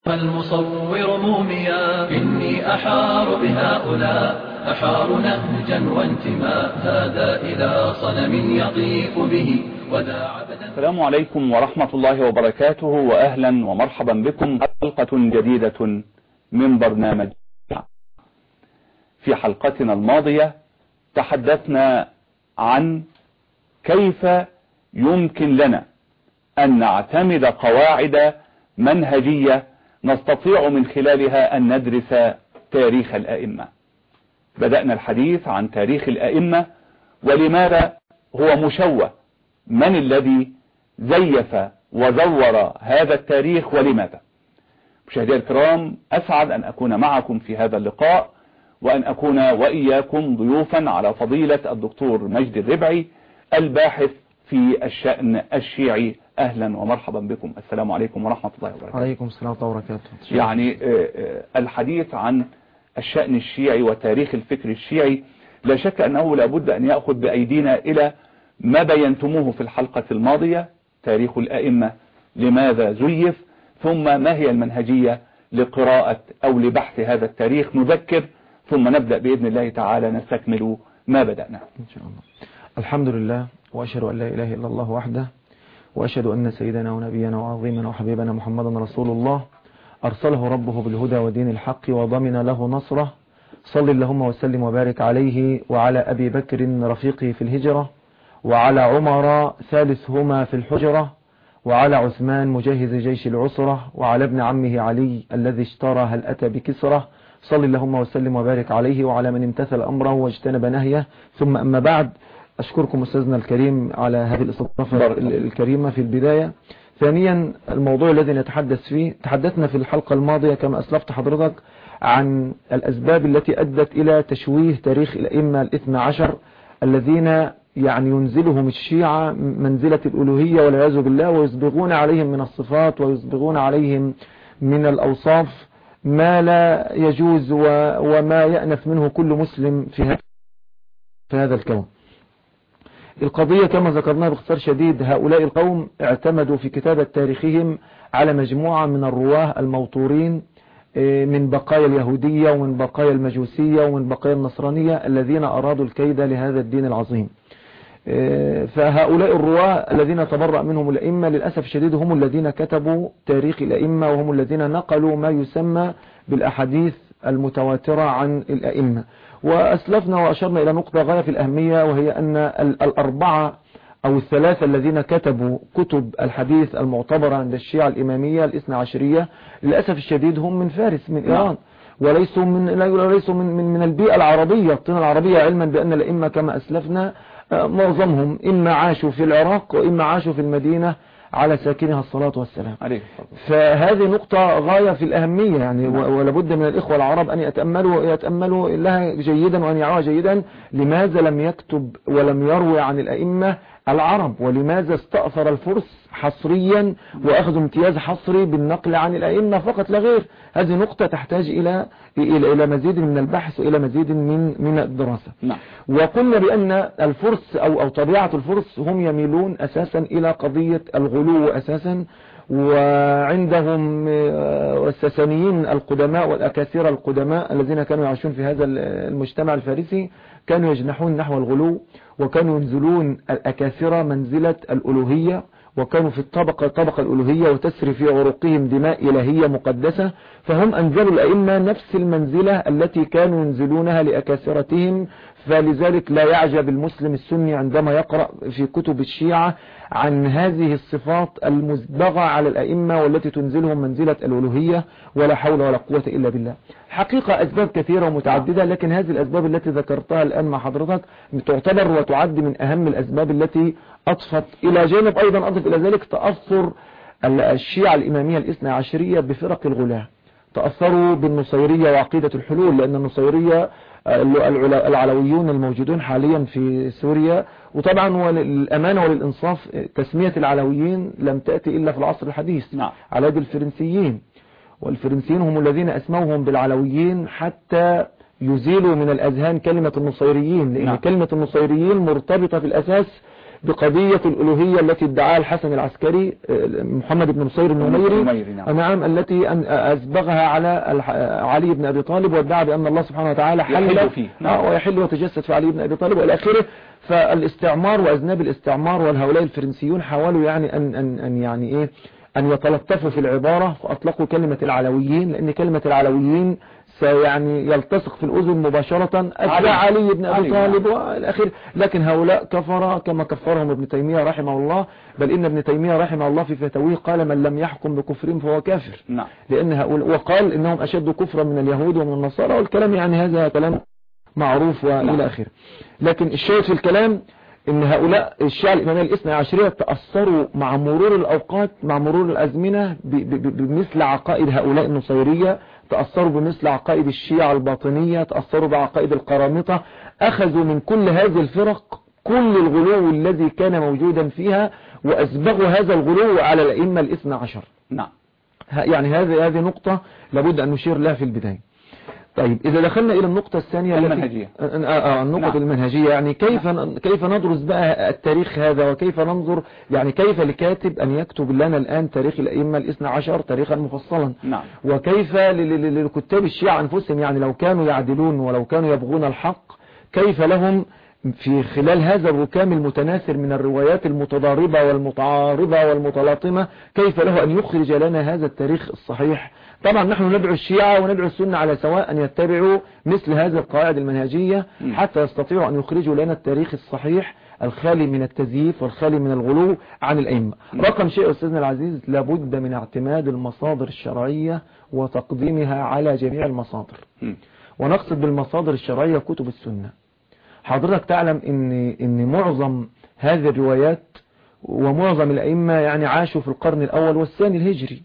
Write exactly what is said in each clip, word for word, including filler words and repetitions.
المصور موميا إني أحار بهؤلاء أحار نهجا وانتماء هذا إلى صنم يطيف به وذا عبدا. السلام عليكم ورحمة الله وبركاته، وأهلا ومرحبا بكم حلقة جديدة من برنامج. في حلقتنا الماضية تحدثنا عن كيف يمكن لنا أن نعتمد قواعد منهجية نستطيع من خلالها أن ندرس تاريخ الأئمة. بدأنا الحديث عن تاريخ الأئمة ولماذا هو مشوه، من الذي زيف وزور هذا التاريخ ولماذا. مشاهدي الكرام، أسعد أن أكون معكم في هذا اللقاء وأن أكون وإياكم ضيوفا على فضيلة الدكتور مجدي الربعي الباحث في الشأن الشيعي. أهلا ومرحبا بكم. السلام عليكم ورحمة الله وبركاته. عليكم السلام ورحمة الله وبركاته. يعني الحديث عن الشأن الشيعي وتاريخ الفكر الشيعي لا شك أنه لابد أن يأخذ بأيدينا إلى ما بينتموه في الحلقة الماضية، تاريخ الأئمة لماذا زيف، ثم ما هي المنهجية لقراءة أو لبحث هذا التاريخ. نذكر ثم نبدأ بإذن الله تعالى نستكمل ما بدأنا إن شاء الله. الحمد لله، وأشهد أن لا إله إلا الله وحده، وأشهد أن سيدنا ونبينا وعظيمنا وحبيبنا محمدا رسول الله أرسله ربه بالهدى ودين الحق وضمن له نصره. صل اللهم وسلم وبارك عليه وعلى أبي بكر رفيقه في الهجرة، وعلى عمر ثالثهما في الحجرة، وعلى عثمان مجهز جيش العسرة، وعلى ابن عمه علي الذي اشترى هل أتى بكسرة. صل اللهم وسلم وبارك عليه وعلى من امتثل أمره واجتنب نهيه. ثم أما بعد، أشكركم أستاذنا الكريم على هذه الاستضافة الكريمة في البداية. ثانيا، الموضوع الذي نتحدث فيه، تحدثنا في الحلقة الماضية كما أسلفت حضرتك عن الأسباب التي أدت إلى تشويه تاريخ الأئمة الاثنى عشر الذين يعني ينزلهم الشيعة منزلة الألوهية والعياذ بالله، ويصبغون عليهم من الصفات ويصبغون عليهم من الأوصاف ما لا يجوز وما يأنف منه كل مسلم في هذا الكون. القضية كما ذكرناها باختصار شديد، هؤلاء القوم اعتمدوا في كتابة تاريخهم على مجموعة من الرواه الموتورين من بقايا اليهودية ومن بقايا المجوسية ومن بقايا النصرانية الذين أرادوا الكيد لهذا الدين العظيم. فهؤلاء الرواه الذين تبرأ منهم الأئمة للأسف الشديد هم الذين كتبوا تاريخ الأئمة، وهم الذين نقلوا ما يسمى بالأحاديث المتواترة عن الأئمة. وأسلفنا وأشرنا إلى نقطة غاية في الأهمية، وهي أن الأربعة أو الثلاثة الذين كتبوا كتب الحديث المعتبرة عند الشيعة الإمامية الاثنى عشرية للأسف الشديد هم من فارس، من إيران، وليسوا من ليسوا من من من البيئة العربية الطين العربية، علما بأن الأئمة كما أسلفنا معظمهم إما عاشوا في العراق وإما عاشوا في المدينة على ساكنها الصلاة والسلام. فهذه نقطة غاية في الأهمية يعني، ولابد من الإخوة العرب أن يتأملوا يتأملوا لها جيدا وأن يعوها جيدا. لماذا لم يكتب ولم يروي عن الأئمة العرب؟ ولماذا استأثر الفرس حصريا وأخذوا امتياز حصري بالنقل عن الأئمة فقط لا غير؟ هذه نقطة تحتاج إلى إلى إلى مزيد من البحث وإلى مزيد من من الدراسة. نعم. وقلنا بأن الفرس أو أو طبيعة الفرس هم يميلون أساسا إلى قضية الغلو أساسا، وعندهم الساسانيين القدماء والأكاثير القدماء الذين كانوا يعيشون في هذا المجتمع الفارسي كانوا يجنحون نحو الغلو، وكانوا ينزلون الأكاثرة منزلة الألوهية، وكانوا في الطبقة طبقة الألوهية وتسري في عروقهم دماء إلهية مقدسة. فهم أنزلوا الأئمة نفس المنزلة التي كانوا ينزلونها لأكاثرتهم. فلذلك لا يعجب المسلم السني عندما يقرأ في كتب الشيعة عن هذه الصفات المزدغة على الأئمة والتي تنزلهم منزلة الألوهية، ولا حول ولا قوة إلا بالله. حقيقة أسباب كثيرة ومتعددة، لكن هذه الأسباب التي ذكرتها الآن مع حضرتك تعتبر وتعد من أهم الأسباب التي أضفت إلى جانب أيضا أضف إلى ذلك تأثر الشيعة الإمامية الاثنى عشرية بفرق الغلاة. تأثروا بالنصيرية وعقيدة الحلول، لأن النصيرية العلويون الموجودون حاليا في سوريا، وطبعا وللأمانة وللإنصاف تسمية العلويين لم تأتي إلا في العصر الحديث. نعم. على يد الفرنسيين، والفرنسيين هم الذين أسموهم بالعلويين حتى يزيلوا من الأذهان كلمة النصيريين، لأن نعم. كلمة النصيريين مرتبطة في الأساس بقضية الألوهية التي ادعاها الحسن العسكري محمد بن نصير النميري، نعم، التي أسبغها على علي بن أبي طالب، وادعى بأن الله سبحانه وتعالى حل فيه نعم. ويحل وتجسد في علي بن أبي طالب وإلى آخره. فالاستعمار وأذناب الاستعمار والهؤلاء الفرنسيون حاولوا يعني أن, أن, أن يعني إيه أن يتلطفوا في العبارة، فأطلقوا كلمة العلويين، لأن كلمة العلويين سيعني يلتصق في الأذن مباشرة أتباع علي بن أبي طالب والأخير. لكن هؤلاء كفر كما كفرهم ابن تيمية رحمه الله، بل إن ابن تيمية رحمه الله في فتاويه قال من لم يحكم بكفرهم فهو كافر نعم. لأن هؤلاء وقال إنهم أشد كفرا من اليهود ومن النصارى، والكلام يعني هذا كلام معروف وإلى آخره. لكن الشيء في الكلام ان هؤلاء الشيعة الإمامية الاثنى عشرية تأثروا مع مرور الأوقات مع مرور الأزمنة بمثل عقائد هؤلاء النصيرية، تأثروا بمثل عقائد الشيعة الباطنية، تأثروا بعقائد القرامطة، أخذوا من كل هذه الفرق كل الغلو الذي كان موجودا فيها وأسبغوا هذا الغلو على الأئمة الاثنى عشر نعم. يعني هذه هذه نقطة لابد أن نشير لها في البداية. طيب إذا دخلنا إلى النقطة الثانية المنهجية آه آه النقطة نعم. المنهجية يعني كيف نعم. كيف ندرس بقى التاريخ هذا، وكيف ننظر يعني كيف لكاتب أن يكتب لنا الآن تاريخ الأئمة الاثنى عشر تاريخا مفصلا نعم. وكيف للكتاب الشيعة أنفسهم يعني لو كانوا يعدلون ولو كانوا يبغون الحق كيف لهم في خلال هذا الركام المتناثر من الروايات المتضاربة والمتعارضة والمتلاطمة كيف له أن يخرج لنا هذا التاريخ الصحيح. طبعا نحن ندعو الشيعة وندعو السنة على سواء أن يتبعوا مثل هذه القواعد المنهجية حتى يستطيعوا أن يخرجوا لنا التاريخ الصحيح الخالي من التزييف والخالي من الغلو عن الأئمة. رقم شيء أستاذنا العزيز، لابد من اعتماد المصادر الشرعية وتقديمها على جميع المصادر، ونقصد بالمصادر الشرعية كتب السنة. حضرتك تعلم ان ان معظم هذه الروايات ومعظم الأئمة يعني عاشوا في القرن الأول والثاني الهجري،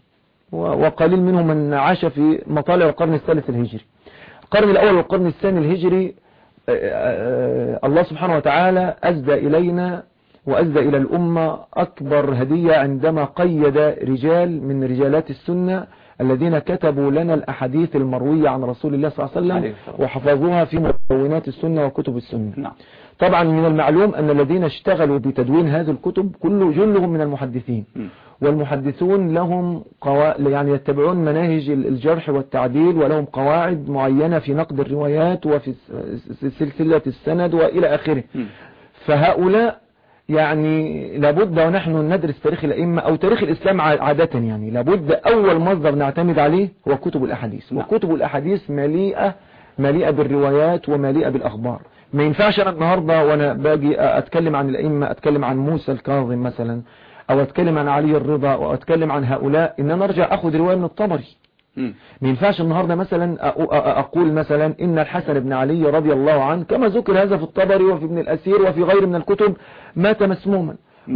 وقليل منهم من عاش في مطالع القرن الثالث الهجري. القرن الأول والقرن الثاني الهجري الله سبحانه وتعالى أسدى إلينا وأسدى إلى الأمة أكبر هدية عندما قيد رجال من رجالات السنة الذين كتبوا لنا الأحاديث المروية عن رسول الله صلى الله عليه وسلم وحفظوها في مدونات السنة وكتب السنة نعم. طبعا من المعلوم أن الذين اشتغلوا بتدوين هذه الكتب كل جلهم من المحدثين م. والمحدثون لهم قوا... يعني يتبعون مناهج الجرح والتعديل ولهم قواعد معينة في نقد الروايات وفي سلسلة السند وإلى آخره. م. فهؤلاء يعني لابد ونحن ندرس تاريخ الأئمة أو تاريخ الإسلام عادة يعني لابد أول مصدر نعتمد عليه هو كتب الأحاديث. نعم. وكتب الأحاديث مليئة مليئة بالروايات ومليئة بالأخبار. ما ينفعش أنا النهاردة وأنا باجي أتكلم عن الأئمة أتكلم عن موسى الكاظم مثلا أو أتكلم عن علي الرضا أو أتكلم عن هؤلاء إن أنا أرجع أخذ رواية من الطبري. ما ينفعش النهاردة مثلا أقول مثلا إن الحسن بن علي رضي الله عنه كما ذكر هذا في الطبري وفي ابن الأثير وفي غير من الكتب مات مسموما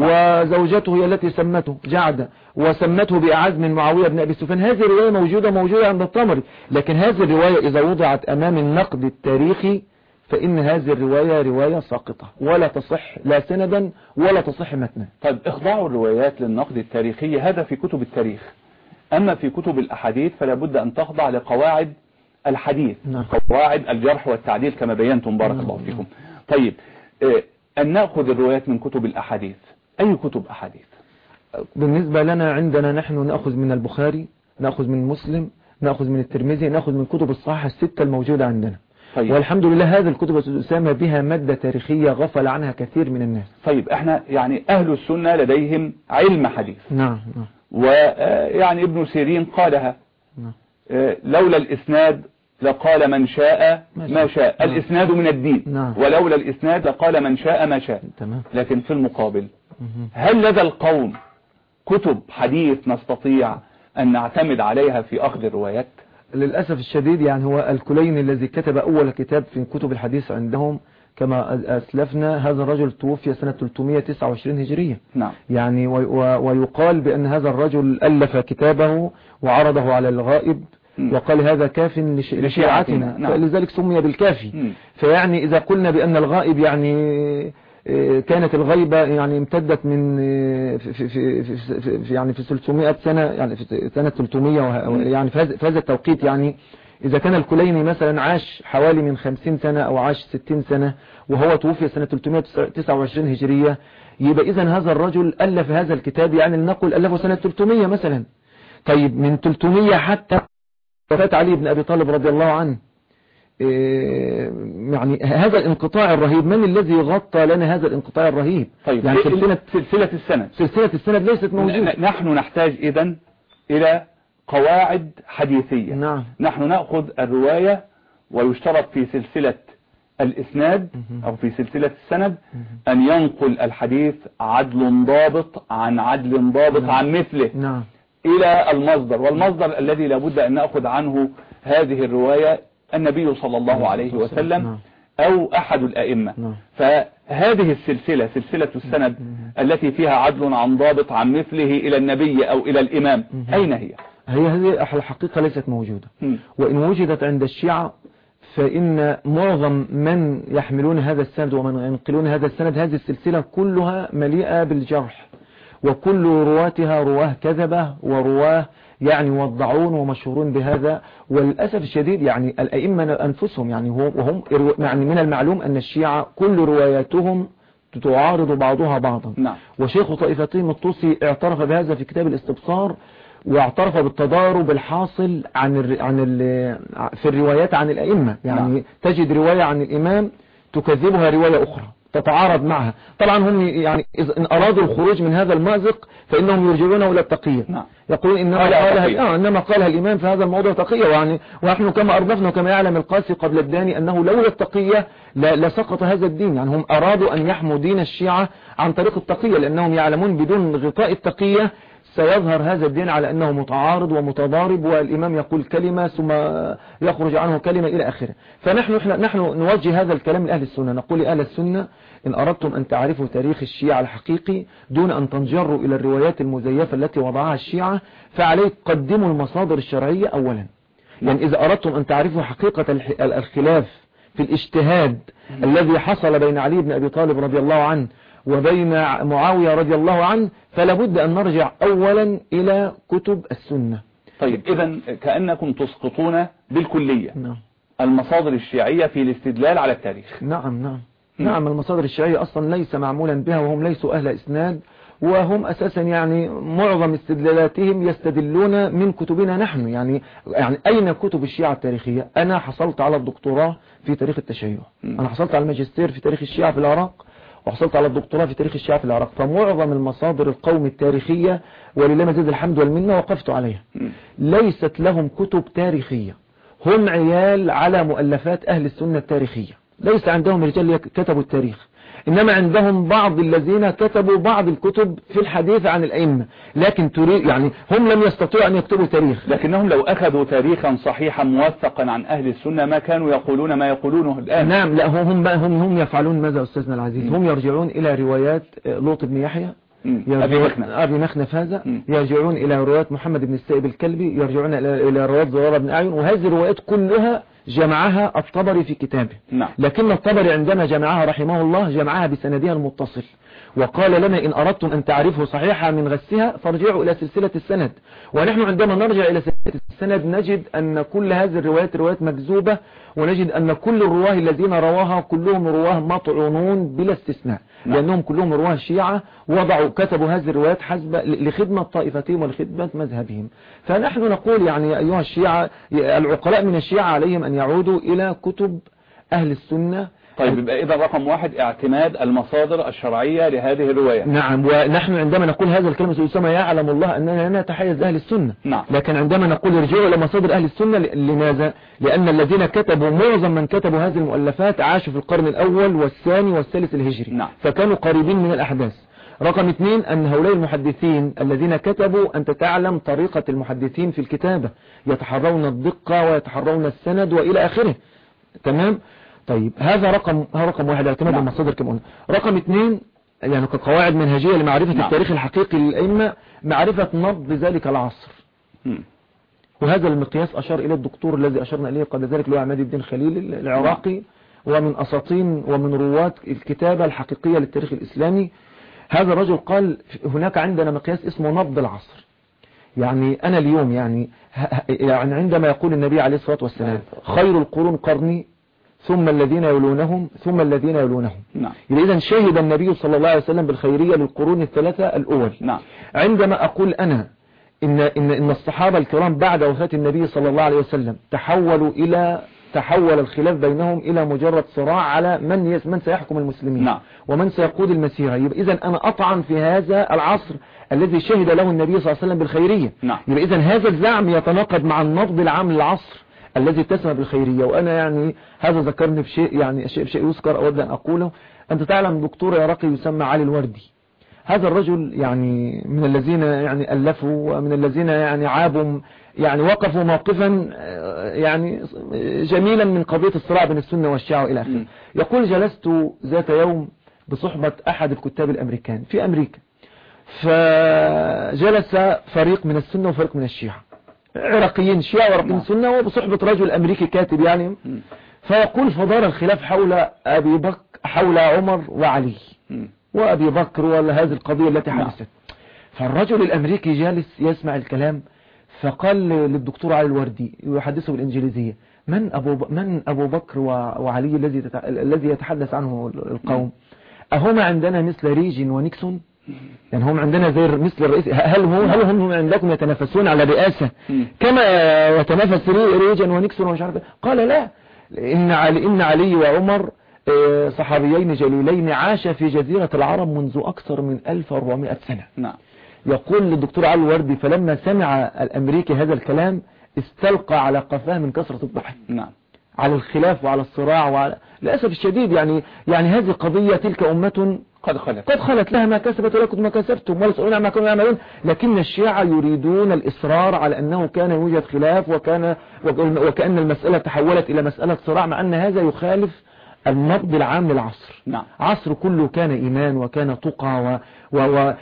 وزوجته هي التي سمته جعدة وسمته بأعز من معاوية بن أبي سفيان. هذه الرواية موجودة موجودة عند الطبري، لكن هذه الرواية إذا وضعت أمام النقد التاريخي فإن هذه الرواية رواية ساقطة ولا تصح لا سندا ولا تصح متنا. طيب إخضاع الروايات للنقد التاريخي هذا في كتب التاريخ، أما في كتب الأحاديث فلا بد أن تخضع لقواعد الحديث نعم. قواعد الجرح والتعديل كما بينتم بارك الله فيكم. طيب أن نأخذ الروايات من كتب الأحاديث، أي كتب أحاديث؟ بالنسبة لنا عندنا نحن نأخذ من البخاري، نأخذ من مسلم، نأخذ من الترمذي، نأخذ من كتب الصحيحة الستة الموجودة عندنا. طيب. والحمد لله هذه الكتب تسمى بها مادة تاريخية غفل عنها كثير من الناس. طيب احنا يعني أهل السنة لديهم علم حديث نعم نعم. ويعني ابن سيرين قالها نعم. لولا الإسناد لقال من شاء ما شاء نعم. الإسناد من الدين نعم. ولولا الإسناد لقال من شاء ما شاء تمام. لكن في المقابل هل لدى القوم كتب حديث نستطيع أن نعتمد عليها في أخذ الروايات؟ للأسف الشديد يعني هو الكليني الذي كتب أول كتاب في كتب الحديث عندهم كما أسلفنا هذا الرجل توفي سنة ثلاثمائة وتسعة وعشرين هجرية نعم. يعني ويقال بأن هذا الرجل ألف كتابه وعرضه على الغائب م. وقال هذا كاف لشيعتنا نعم. فلذلك سمي بالكافي م. فيعني إذا قلنا بأن الغائب يعني كانت الغيبة يعني امتدت من في في في في يعني في ثلاثمائة سنة يعني في سنة ثلاثمائة يعني في هذا التوقيت يعني إذا كان الكليني مثلا عاش حوالي من خمسين سنة أو عاش ستين سنة وهو توفي سنة ثلاثمائة وتسعة وعشرين هجرية، يبقى إذن هذا الرجل ألف هذا الكتاب يعني لنقل ألفه سنة ثلاثمائة مثلا. طيب من ثلاثمائة حتى وفاة علي بن أبي طالب رضي الله عنه، يعني هذا الانقطاع الرهيب، من الذي غطى لنا هذا الانقطاع الرهيب؟ طيب يعني سلسلة, سلسلة السند سلسلة السند ليست موجودة. نحن نحتاج إذن إلى قواعد حديثية. نعم. نحن نأخذ الرواية ويشترط في سلسلة الإسناد أو في سلسلة السند أن ينقل الحديث عدل ضابط عن عدل ضابط نعم. عن مثله نعم. إلى المصدر، والمصدر الذي لابد أن نأخذ عنه هذه الرواية النبي صلى الله عليه وسلم أو أحد الأئمة. فهذه السلسلة سلسلة السند التي فيها عدل عن ضابط عن مثله إلى النبي أو إلى الإمام، أين هي؟ هي هذه الحقيقة ليست موجودة، وإن وجدت عند الشيعة فإن معظم من يحملون هذا السند ومن ينقلون هذا السند هذه السلسلة كلها مليئة بالجرح، وكل رواتها رواه كذبة ورواه يعني وضعون ومشهورون بهذا. وللأسف الشديد يعني الأئمة أنفسهم يعني وهم يعني من المعلوم أن الشيعة كل رواياتهم تعارض بعضها بعضا. نعم. وشيخ طائفتهم الطوسي اعترف بهذا في كتاب الاستبصار، واعترف بالتضارب الحاصل عن ال عن ال في الروايات عن الأئمة، يعني نعم. تجد رواية عن الإمام تكذبها رواية أخرى تتعارض معها. طبعا هم يعني إن أرادوا الخروج من هذا المأزق فإنهم يرجعون إلى التقية. نعم. يقولون إنما قالها, آه إنما قالها الإمام في هذا الموضوع تقية، يعني ونحن كما أردفنا وكما يعلم القاسي قبل الداني أنه لولا التقية لسقط هذا الدين. يعني هم أرادوا أن يحموا دين الشيعة عن طريق التقية، لأنهم يعلمون بدون غطاء التقية سيظهر هذا الدين على أنه متعارض ومتضارب، والإمام يقول كلمة ثم يخرج عنه كلمة إلى آخره. فنحن نحن نوجه هذا الكلام لأهل السنة، نقول لأهل السنة إن أردتم أن تعرفوا تاريخ الشيعة الحقيقي دون أن تنجروا إلى الروايات المزيفة التي وضعها الشيعة، فعليك قدموا المصادر الشرعية أولا. يعني إذا أردتم أن تعرفوا حقيقة الخلاف في الاجتهاد الذي حصل بين علي بن أبي طالب رضي الله عنه وبين معاوية رضي الله عنه، فلا بد أن نرجع أولا إلى كتب السنة. طيب إذن كأنكم تسقطون بالكلية نعم. المصادر الشيعية في الاستدلال على التاريخ. نعم نعم م. نعم المصادر الشيعية أصلا ليس معمولا بها، وهم ليسوا أهل إسناد، وهم أساسا يعني معظم استدلالاتهم يستدلون من كتبنا نحن. يعني يعني أين كتب الشيعة التاريخية؟ أنا حصلت على الدكتوراه في تاريخ التشيع، أنا حصلت على الماجستير في تاريخ الشيعة في العراق، وحصلت على الدكتوراه في تاريخ الشيعة في العراق. فمعظم المصادر القوم التاريخية ولله مزيد الحمد والمنة وقفت عليها، ليست لهم كتب تاريخية. هم عيال على مؤلفات أهل السنة التاريخية، ليس عندهم رجال كتبوا التاريخ، إنما عندهم بعض الذين كتبوا بعض الكتب في الحديث عن الأئمة، لكن تريد يعني هم لم يستطيعوا أن يكتبوا تاريخ. لكنهم لو أخذوا تاريخا صحيحا موثقا عن أهل السنة ما كانوا يقولون ما يقولونه الآن. نعم لا هم هم هم يفعلون ماذا أستاذنا العزيز؟ م. هم يرجعون إلى روايات لوط بن يحيى أبي مخنف أبي مخنف هذا، م. يرجعون إلى روايات محمد بن السائب الكلبي، يرجعون إلى روايات زرارة بن أعين، وهذه الروايات كلها جمعها الطبري في كتابه. نعم. لكن الطبري عندما جمعها رحمه الله جمعها بسندها المتصل، وقال لنا إن أردتم أن تعرفوا صحيحة من غسها فارجعوا إلى سلسلة السند. ونحن عندما نرجع إلى سلسلة السند نجد أن كل هذه الروايات روايات مكذوبة، ونجد أن كل الرواه الذين رواها كلهم رواه مطعونون بلا استثناء. نعم. لأنهم كلهم رواه الشيعة وضعوا كتبوا هذه الروايات حسب لخدمة طائفتهم ولخدمة مذهبهم. فنحن نقول يعني أيها الشيعة العقلاء من الشيعة عليهم أن يعودوا إلى كتب أهل السنة. طيب يبقى إذا رقم واحد اعتماد المصادر الشرعية لهذه الرواية. نعم. ونحن عندما نقول هذا الكلمة أسامة يعلم الله أننا لا نتحيز أهل السنة. نعم. لكن عندما نقول ارجعوا إلى مصادر أهل السنة، لماذا؟ لأن الذين كتبوا معظم من كتبوا هذه المؤلفات عاشوا في القرن الأول والثاني والثالث الهجري. نعم. فكانوا قريبين من الأحداث. رقم اثنين أن هؤلاء المحدثين الذين كتبوا أنت تعلم طريقة المحدثين في الكتابة، يتحرون الدقة ويتحرون السند وإلى آخره. تمام. طيب هذا رقم رقم واحد اعتماد نعم. المصادر كما قلنا. رقم اثنين يعني كقواعد منهجية لمعرفة نعم. التاريخ الحقيقي للأئمة، معرفة نبض ذلك العصر. م. وهذا المقياس أشار إليه الدكتور الذي أشرنا إليه قبل ذلك اللي هو عماد الدين خليل العراقي، نعم. ومن أساطين ومن رواد الكتابة الحقيقية للتاريخ الإسلامي. هذا الرجل قال هناك عندنا مقياس اسمه نبض العصر، يعني أنا اليوم يعني يعني عندما يقول النبي عليه الصلاة والسلام خير القرون قرني ثم الذين يلونهم ثم الذين يلونهم. نعم. إذا شهد النبي صلى الله عليه وسلم بالخيرية للقرون الثلاثة الأول. نعم. عندما أقول أنا إن, إن, إن الصحابة الكرام بعد وفاة النبي صلى الله عليه وسلم تحولوا إلى تحول الخلاف بينهم إلى مجرد صراع على من يس من سيحكم المسلمين. نعم. ومن سيقود المسيرة. يبقى إذن أنا أطعن في هذا العصر الذي شهد له النبي صلى الله عليه وسلم بالخيرية. نعم. يبقى إذن هذا الزعم يتناقض مع النبض العام للعصر الذي اتسم بالخيرية. وأنا يعني هذا ذكرني بشيء يعني شيء بشيء يذكر أود أن أقوله. أنت تعلم دكتور يا رقي يسمى علي الوردي. هذا الرجل يعني من الذين يعني ألفوا ومن الذين يعني عابوا يعني وقفوا موقفا يعني جميلا من قضية الصراع بين السنة والشيعة إلى آخره. يقول جلست ذات يوم بصحبة أحد الكتاب الأمريكان في أمريكا، فجلس فريق من السنة وفريق من الشيعة، عراقيين شيعة وعراقيين سنة، وبصحبة رجل أمريكي كاتب يعني. فيقول فدار الخلاف حول أبي بكر حول عمر وعلي وأبي بكر وهذه القضية التي حدثت. فالرجل الأمريكي جالس يسمع الكلام، فقال للدكتور علي الوردي يحدثه بالإنجليزية من أبو من أبو بكر وعلي الذي الذي يتحدث عنه القوم؟ أهما عندنا مثل ريجن ونيكسون؟ يعني هم عندنا زي مثل الرئيس؟ هل هم هل هم عندكم يتنافسون على الرئاسة كما يتنافس ريجن ونيكسون ومش عارف؟ قال لا، إن علي إن علي وعمر صحابيين جليلين عاش في جزيرة العرب منذ أكثر من ألف وأربعمائة سنة. نعم. يقول للدكتور علي الوردي فلما سمع الأمريكي هذا الكلام استلقى على قفاه من كثرة الضحك. نعم. على الخلاف وعلى الصراع وعلى للأسف الشديد يعني يعني هذه قضية تلك أمة قد خلت قد خلت لها ما كسبت ولكم ما كسبتم ولا تسألون عما كانوا يعملون. لكن الشيعة يريدون الإصرار على أنه كان يوجد خلاف وكان وكأن المسألة تحولت إلى مسألة صراع، مع أن هذا يخالف النبض العام للعصر. نعم. عصر كله كان إيمان وكان تقى و... و... و...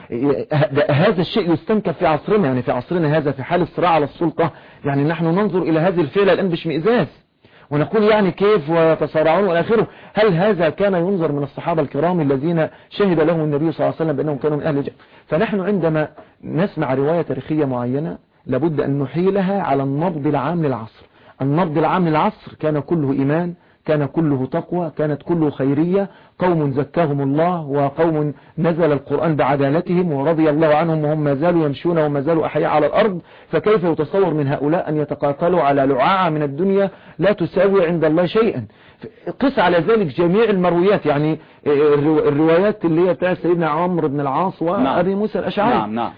هذا الشيء يستنكف في عصرنا، يعني في عصرنا هذا في حال الصراع على السلطة، يعني نحن ننظر إلى هذه الفعلة الآن باشمئزاز ونقول يعني كيف ويتصارعون والآخره. هل هذا كان ينظر من الصحابة الكرام الذين شهد لهم النبي صلى الله عليه وسلم بأنهم كانوا من أهل الجنة؟ فنحن عندما نسمع رواية تاريخية معينة لابد أن نحيلها على النبض العام للعصر. النبض العام للعصر كان كله إيمان، كان كله تقوى، كانت كله خيرية، قوم زكاهم الله وقوم نزل القرآن بعدالتهم ورضي الله عنهم وهم ما زالوا يمشون وما زالوا أحياء على الأرض. فكيف يتصور من هؤلاء أن يتقاتلوا على لعاعة من الدنيا لا تساوي عند الله شيئا؟ قس على ذلك جميع المرويات، يعني الروايات اللي هي بتاع سيدنا عمرو بن العاص وأبي موسى الأشعري. نعم نعم.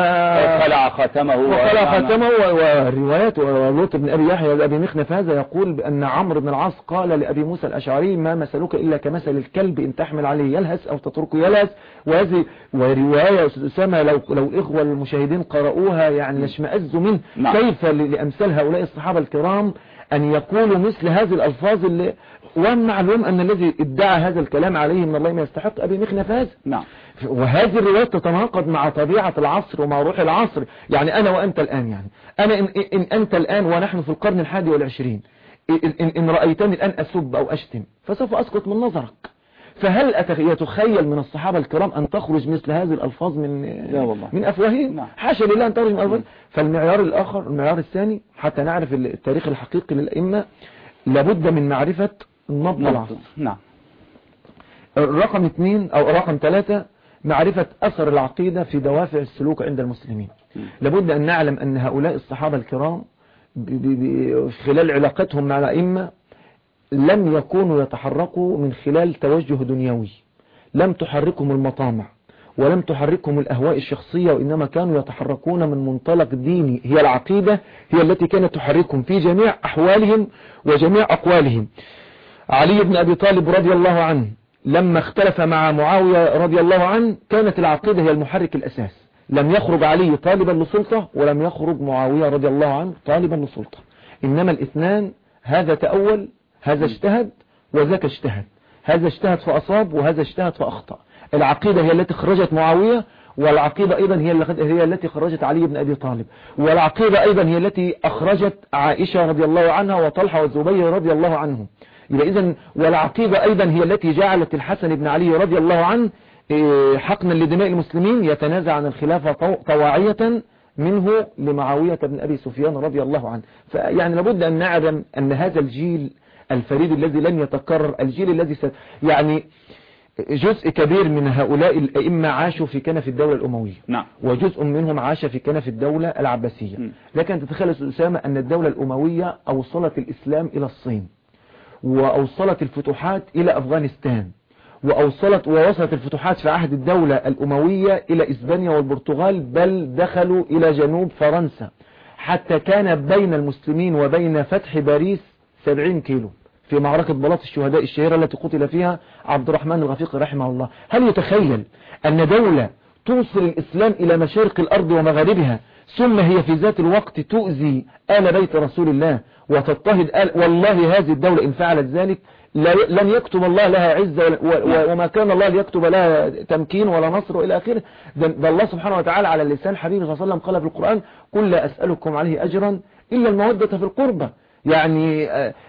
وخلع ختمه وخلع ختمه والروايات ولوط بن أبي يحيى أبي مخنف هذا يقول بأن عمرو بن العاص قال لأبي موسى الأشعري ما مثلك إلا كمثل الكلب إن تحمل عليه يلهث أو تتركه يلهث. وهذه ورواية أسامة لو لو الإخوة المشاهدين قرأوها يعني يشمئزوا منه. نعم. كيف لأمثال هؤلاء الصحابة الكرام أن يقولوا مثل هذه الألفاظ اللي ومعلوم أن الذي ادعى هذا الكلام عليه من الله ما يستحق أبي مخنف هذا. نعم. وهذه الروايات تتناقض مع طبيعة العصر ومع روح العصر. يعني أنا وأنت الآن، يعني أنا إن, إن أنت الآن ونحن في القرن الحادي والعشرين إن, إن رأيتني الآن أسب أو أشتم فسوف أسقط من نظرك. فهل يتخيل من الصحابة الكرام أن تخرج مثل هذه الألفاظ من لا والله. من أفواههم؟ نعم. حاشا لله أن تخرج من أفواههم. فالمعيار الآخر المعيار الثاني حتى نعرف التاريخ الحقيقي للأئمة لابد من معرفة النبض العصر. نعم. الرقم اثنين أو رقم ثلاثة معرفة أثر العقيدة في دوافع السلوك عند المسلمين. م. لابد أن نعلم أن هؤلاء الصحابة الكرام خلال علاقتهم مع الأئمة لم يكونوا يتحركوا من خلال توجه دنيوي، لم تحركهم المطامع ولم تحركهم الأهواء الشخصية، وإنما كانوا يتحركون من منطلق ديني. هي العقيدة هي التي كانت تحركهم في جميع أحوالهم وجميع أقوالهم. علي بن أبي طالب رضي الله عنه لما اختلف مع معاوية رضي الله عنه كانت العقيدة هي المحرك الأساس. لم يخرج علي طالبا لسلطة ولم يخرج معاوية رضي الله عنه طالبا لسلطة، إنما الاثنان هذا تأول، هذا اجتهد وذاك اجتهد، هذا اجتهد فأصاب وهذا اجتهد فأخطأ. العقيدة هي التي خرجت معاوية، والعقيدة أيضا هي هي التي خرجت علي بن أبي طالب، والعقيدة أيضا هي التي أخرجت عائشة رضي الله عنها وطلحة والزبير رضي الله عنهم. يبقى إذن والعقيدة أيضا هي التي جعلت الحسن بن علي رضي الله عنه حقنا لدماء المسلمين يتنازع عن الخلافة طواعية منه لمعاوية بن أبي سفيان رضي الله عنه. فيعني لابد أن نعلم أن هذا الجيل الفريد الذي لن يتكرر، الجيل الذي ست يعني جزء كبير من هؤلاء الأئمة عاشوا في كنف الدولة الأموية، نعم. وجزء منهم عاش في كنف الدولة العباسية. م. لكن تتخيل أسامة أن الدولة الأموية أوصلت الإسلام إلى الصين، وأوصلت الفتوحات إلى أفغانستان، وأوصلت ووصلت الفتوحات في عهد الدولة الأموية إلى إسبانيا والبرتغال، بل دخلوا إلى جنوب فرنسا، حتى كان بين المسلمين وبين فتح باريس سبعين كيلو في معركة بلاط الشهداء الشهيرة التي قتل فيها عبد الرحمن الغفيقي رحمه الله. هل يتخيل أن دولة توصل الإسلام إلى مشارق الأرض ومغاربها، ثم هي في ذات الوقت تؤذي آل بيت رسول الله وتضطهد آل؟ والله هذه الدولة إن فعلت ذلك لن يكتب الله لها عزة، وما كان الله ليكتب لها تمكين ولا نصر وإلى آخره. ده الله سبحانه وتعالى على لسان حبيبه صلى الله عليه وسلم قال في القرآن: قل لا أسألكم عليه أجرا إلا المودة في القربى. يعني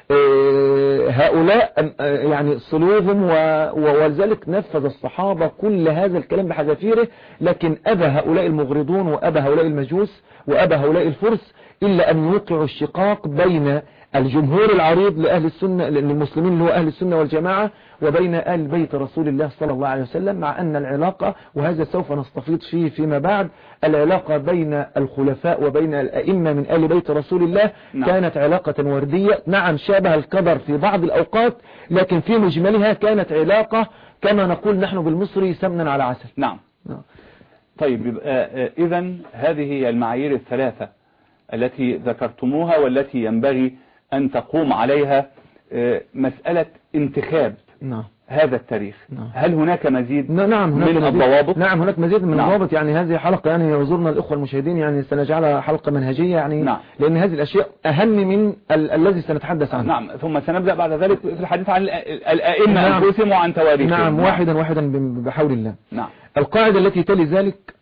هؤلاء يعني صلوهم، ولذلك نفذ الصحابة كل هذا الكلام بحذافيره، لكن أبى هؤلاء المغرضون وأبى هؤلاء المجوس وأبى هؤلاء الفرس إلا أن يوقعوا الشقاق بين الجمهور العريض لأهل السنة للمسلمين اللي هو أهل السنة والجماعة وبين آل بيت رسول الله صلى الله عليه وسلم. مع أن العلاقة، وهذا سوف نستفيض فيه فيما بعد، العلاقة بين الخلفاء وبين الأئمة من آل بيت رسول الله نعم. كانت علاقة وردية، نعم شابه القدر في بعض الأوقات، لكن في مجملها كانت علاقة كما نقول نحن بالمصري سمنا على عسل. نعم, نعم. طيب إذن هذه هي المعايير الثلاثة التي ذكرتموها والتي ينبغي أن تقوم عليها مسألة انتخاب نعم. هذا التاريخ. نعم. هل هناك مزيد نعم هناك من مزيد الضوابط؟ نعم هناك مزيد من نعم. الضوابط. يعني هذه حلقة يعني يعذرنا الإخوة المشاهدين، يعني سنجعلها حلقة منهجية يعني نعم. لأن هذه الأشياء أهم من ال الذي سنتحدث عنه. نعم. ثم سنبدأ بعد ذلك في الحديث عن الأئمة نعم. أنفسهم وعن تواريخهم. نعم. نعم واحدا واحدا بحول الله. نعم. القاعدة التي تلي ذلك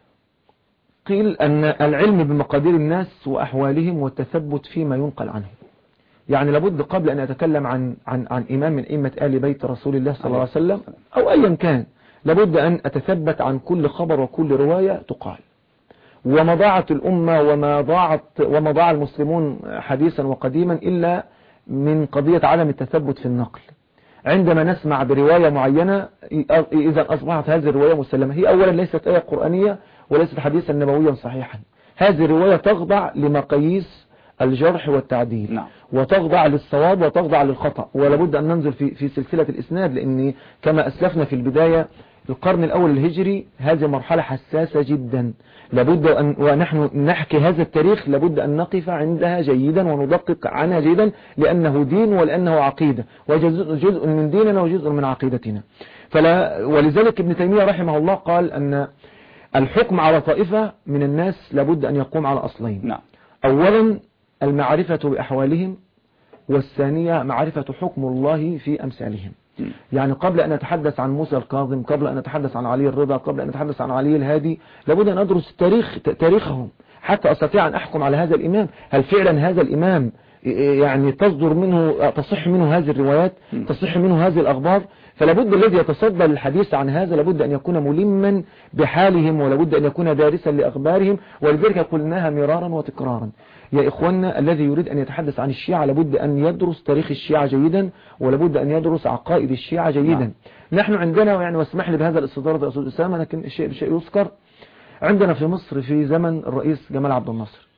قيل أن العلم بمقادير الناس وأحوالهم والتثبت فيما ينقل عنهم. يعني لابد قبل أن أتكلم عن عن عن إمام من أئمة آل بيت رسول الله صلى الله عليه وسلم أو أيا كان، لابد أن أتثبت عن كل خبر وكل رواية تقال. وما ضاعت الأمة وما ضاعت وما ضاع المسلمون حديثا وقديما إلا من قضية عدم التثبت في النقل. عندما نسمع برواية معينة إذا أصبحت هذه الرواية مسلمة، هي أولا ليست آية قرآنية وليست حديثا نبويا صحيحا. هذه الرواية تخضع لمقاييس الجرح والتعديل نعم. وتخضع للصواب وتخضع للخطأ، ولابد أن ننظر في في سلسلة الإسناد، لأن كما أسلفنا في البداية القرن الأول الهجري هذه مرحلة حساسة جدا، لابد أن ونحن نحكي هذا التاريخ لابد أن نقف عندها جيدا وندقق عنها جيدا، لأنه دين ولأنه عقيدة، وجزء من ديننا وجزء من عقيدتنا. فلا ولذلك ابن تيمية رحمه الله قال أن الحكم على طائفة من الناس لابد أن يقوم على أصلين نعم. أولا المعرفة بأحوالهم، والثانية معرفة حكم الله في أمثالهم. م. يعني قبل أن نتحدث عن موسى الكاظم، قبل أن نتحدث عن علي الرضا، قبل أن نتحدث عن علي الهادي، لابد أن أدرس تاريخ تاريخهم حتى أستطيع أن أحكم على هذا الإمام. هل فعلا هذا الإمام يعني تصدر منه تصح منه هذه الروايات، م. تصح منه هذه الأخبار؟ فلابد الذي يتصدى للحديث عن هذا لابد أن يكون ملما بحالهم، ولابد أن يكون دارسا لأخبارهم. ولذلك قلناها مرارا وتكرارا يا إخواننا، الذي يريد أن يتحدث عن الشيعة لابد أن يدرس تاريخ الشيعة جيدا، ولابد أن يدرس عقائد الشيعة جيدا. نعم. نحن عندنا يعني واسمح لي بهذا الاستدارة يا أستاذ أسامة، لكن الشيء بشيء يذكر. عندنا في مصر في زمن الرئيس جمال عبد الناصر،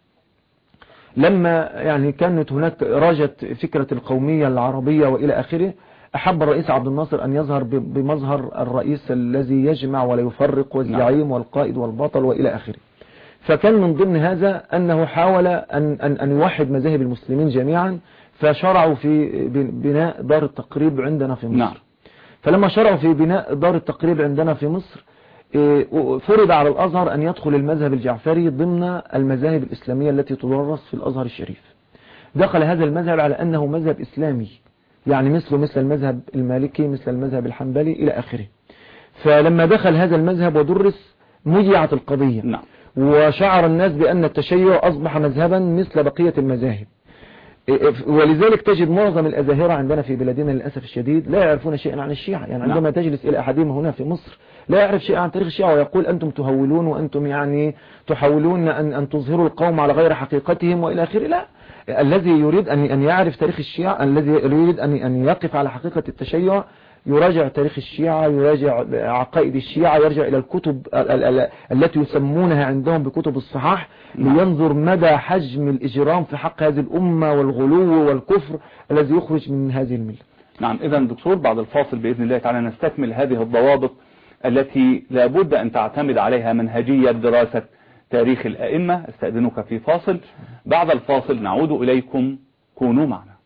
لما يعني كانت هناك راجت فكرة القومية العربية وإلى آخره، أحب الرئيس عبد الناصر أن يظهر بمظهر الرئيس الذي يجمع ولا يفرق، والزعيم والقائد والبطل وإلى آخره. فكان من ضمن هذا أنه حاول أن, أن, أن يوحد مذاهب المسلمين جميعا، فشرعوا في بناء دار التقريب عندنا في مصر. نعم. فلما شرعوا في بناء دار التقريب عندنا في مصر، فرض على الأزهر أن يدخل المذهب الجعفري ضمن المذاهب الإسلامية التي تدرس في الأزهر الشريف. دخل هذا المذهب على أنه مذهب إسلامي، يعني مثله مثل المذهب المالكي، مثل المذهب الحنبلي إلى آخره. فلما دخل هذا المذهب ودرس مجيعت القضية. نعم. وشعر الناس بأن التشيع أصبح مذهبا مثل بقية المذاهب. ولذلك تجد معظم الأزاهرة عندنا في بلادنا للأسف الشديد لا يعرفون شيئا عن الشيعة. يعني عندما تجلس إلى أحدهم هنا في مصر لا يعرف شيئا عن تاريخ الشيعة ويقول أنتم تهولون وأنتم يعني تحاولون أن أن تظهروا القوم على غير حقيقتهم وإلى آخره. لا، الذي يريد أن أن يعرف تاريخ الشيعة، الذي يريد أن أن يقف على حقيقة التشيع يراجع تاريخ الشيعة، يراجع عقائد الشيعة، يرجع إلى الكتب التي يسمونها عندهم بكتب الصحاح لينظر مدى حجم الإجرام في حق هذه الأمة والغلو والكفر الذي يخرج من هذه الملة. نعم. إذا دكتور بعد الفاصل بإذن الله تعالى نستكمل هذه الضوابط التي لابد أن تعتمد عليها منهجية دراسة تاريخ الأئمة. استأذنك في فاصل، بعد الفاصل نعود إليكم، كونوا معنا.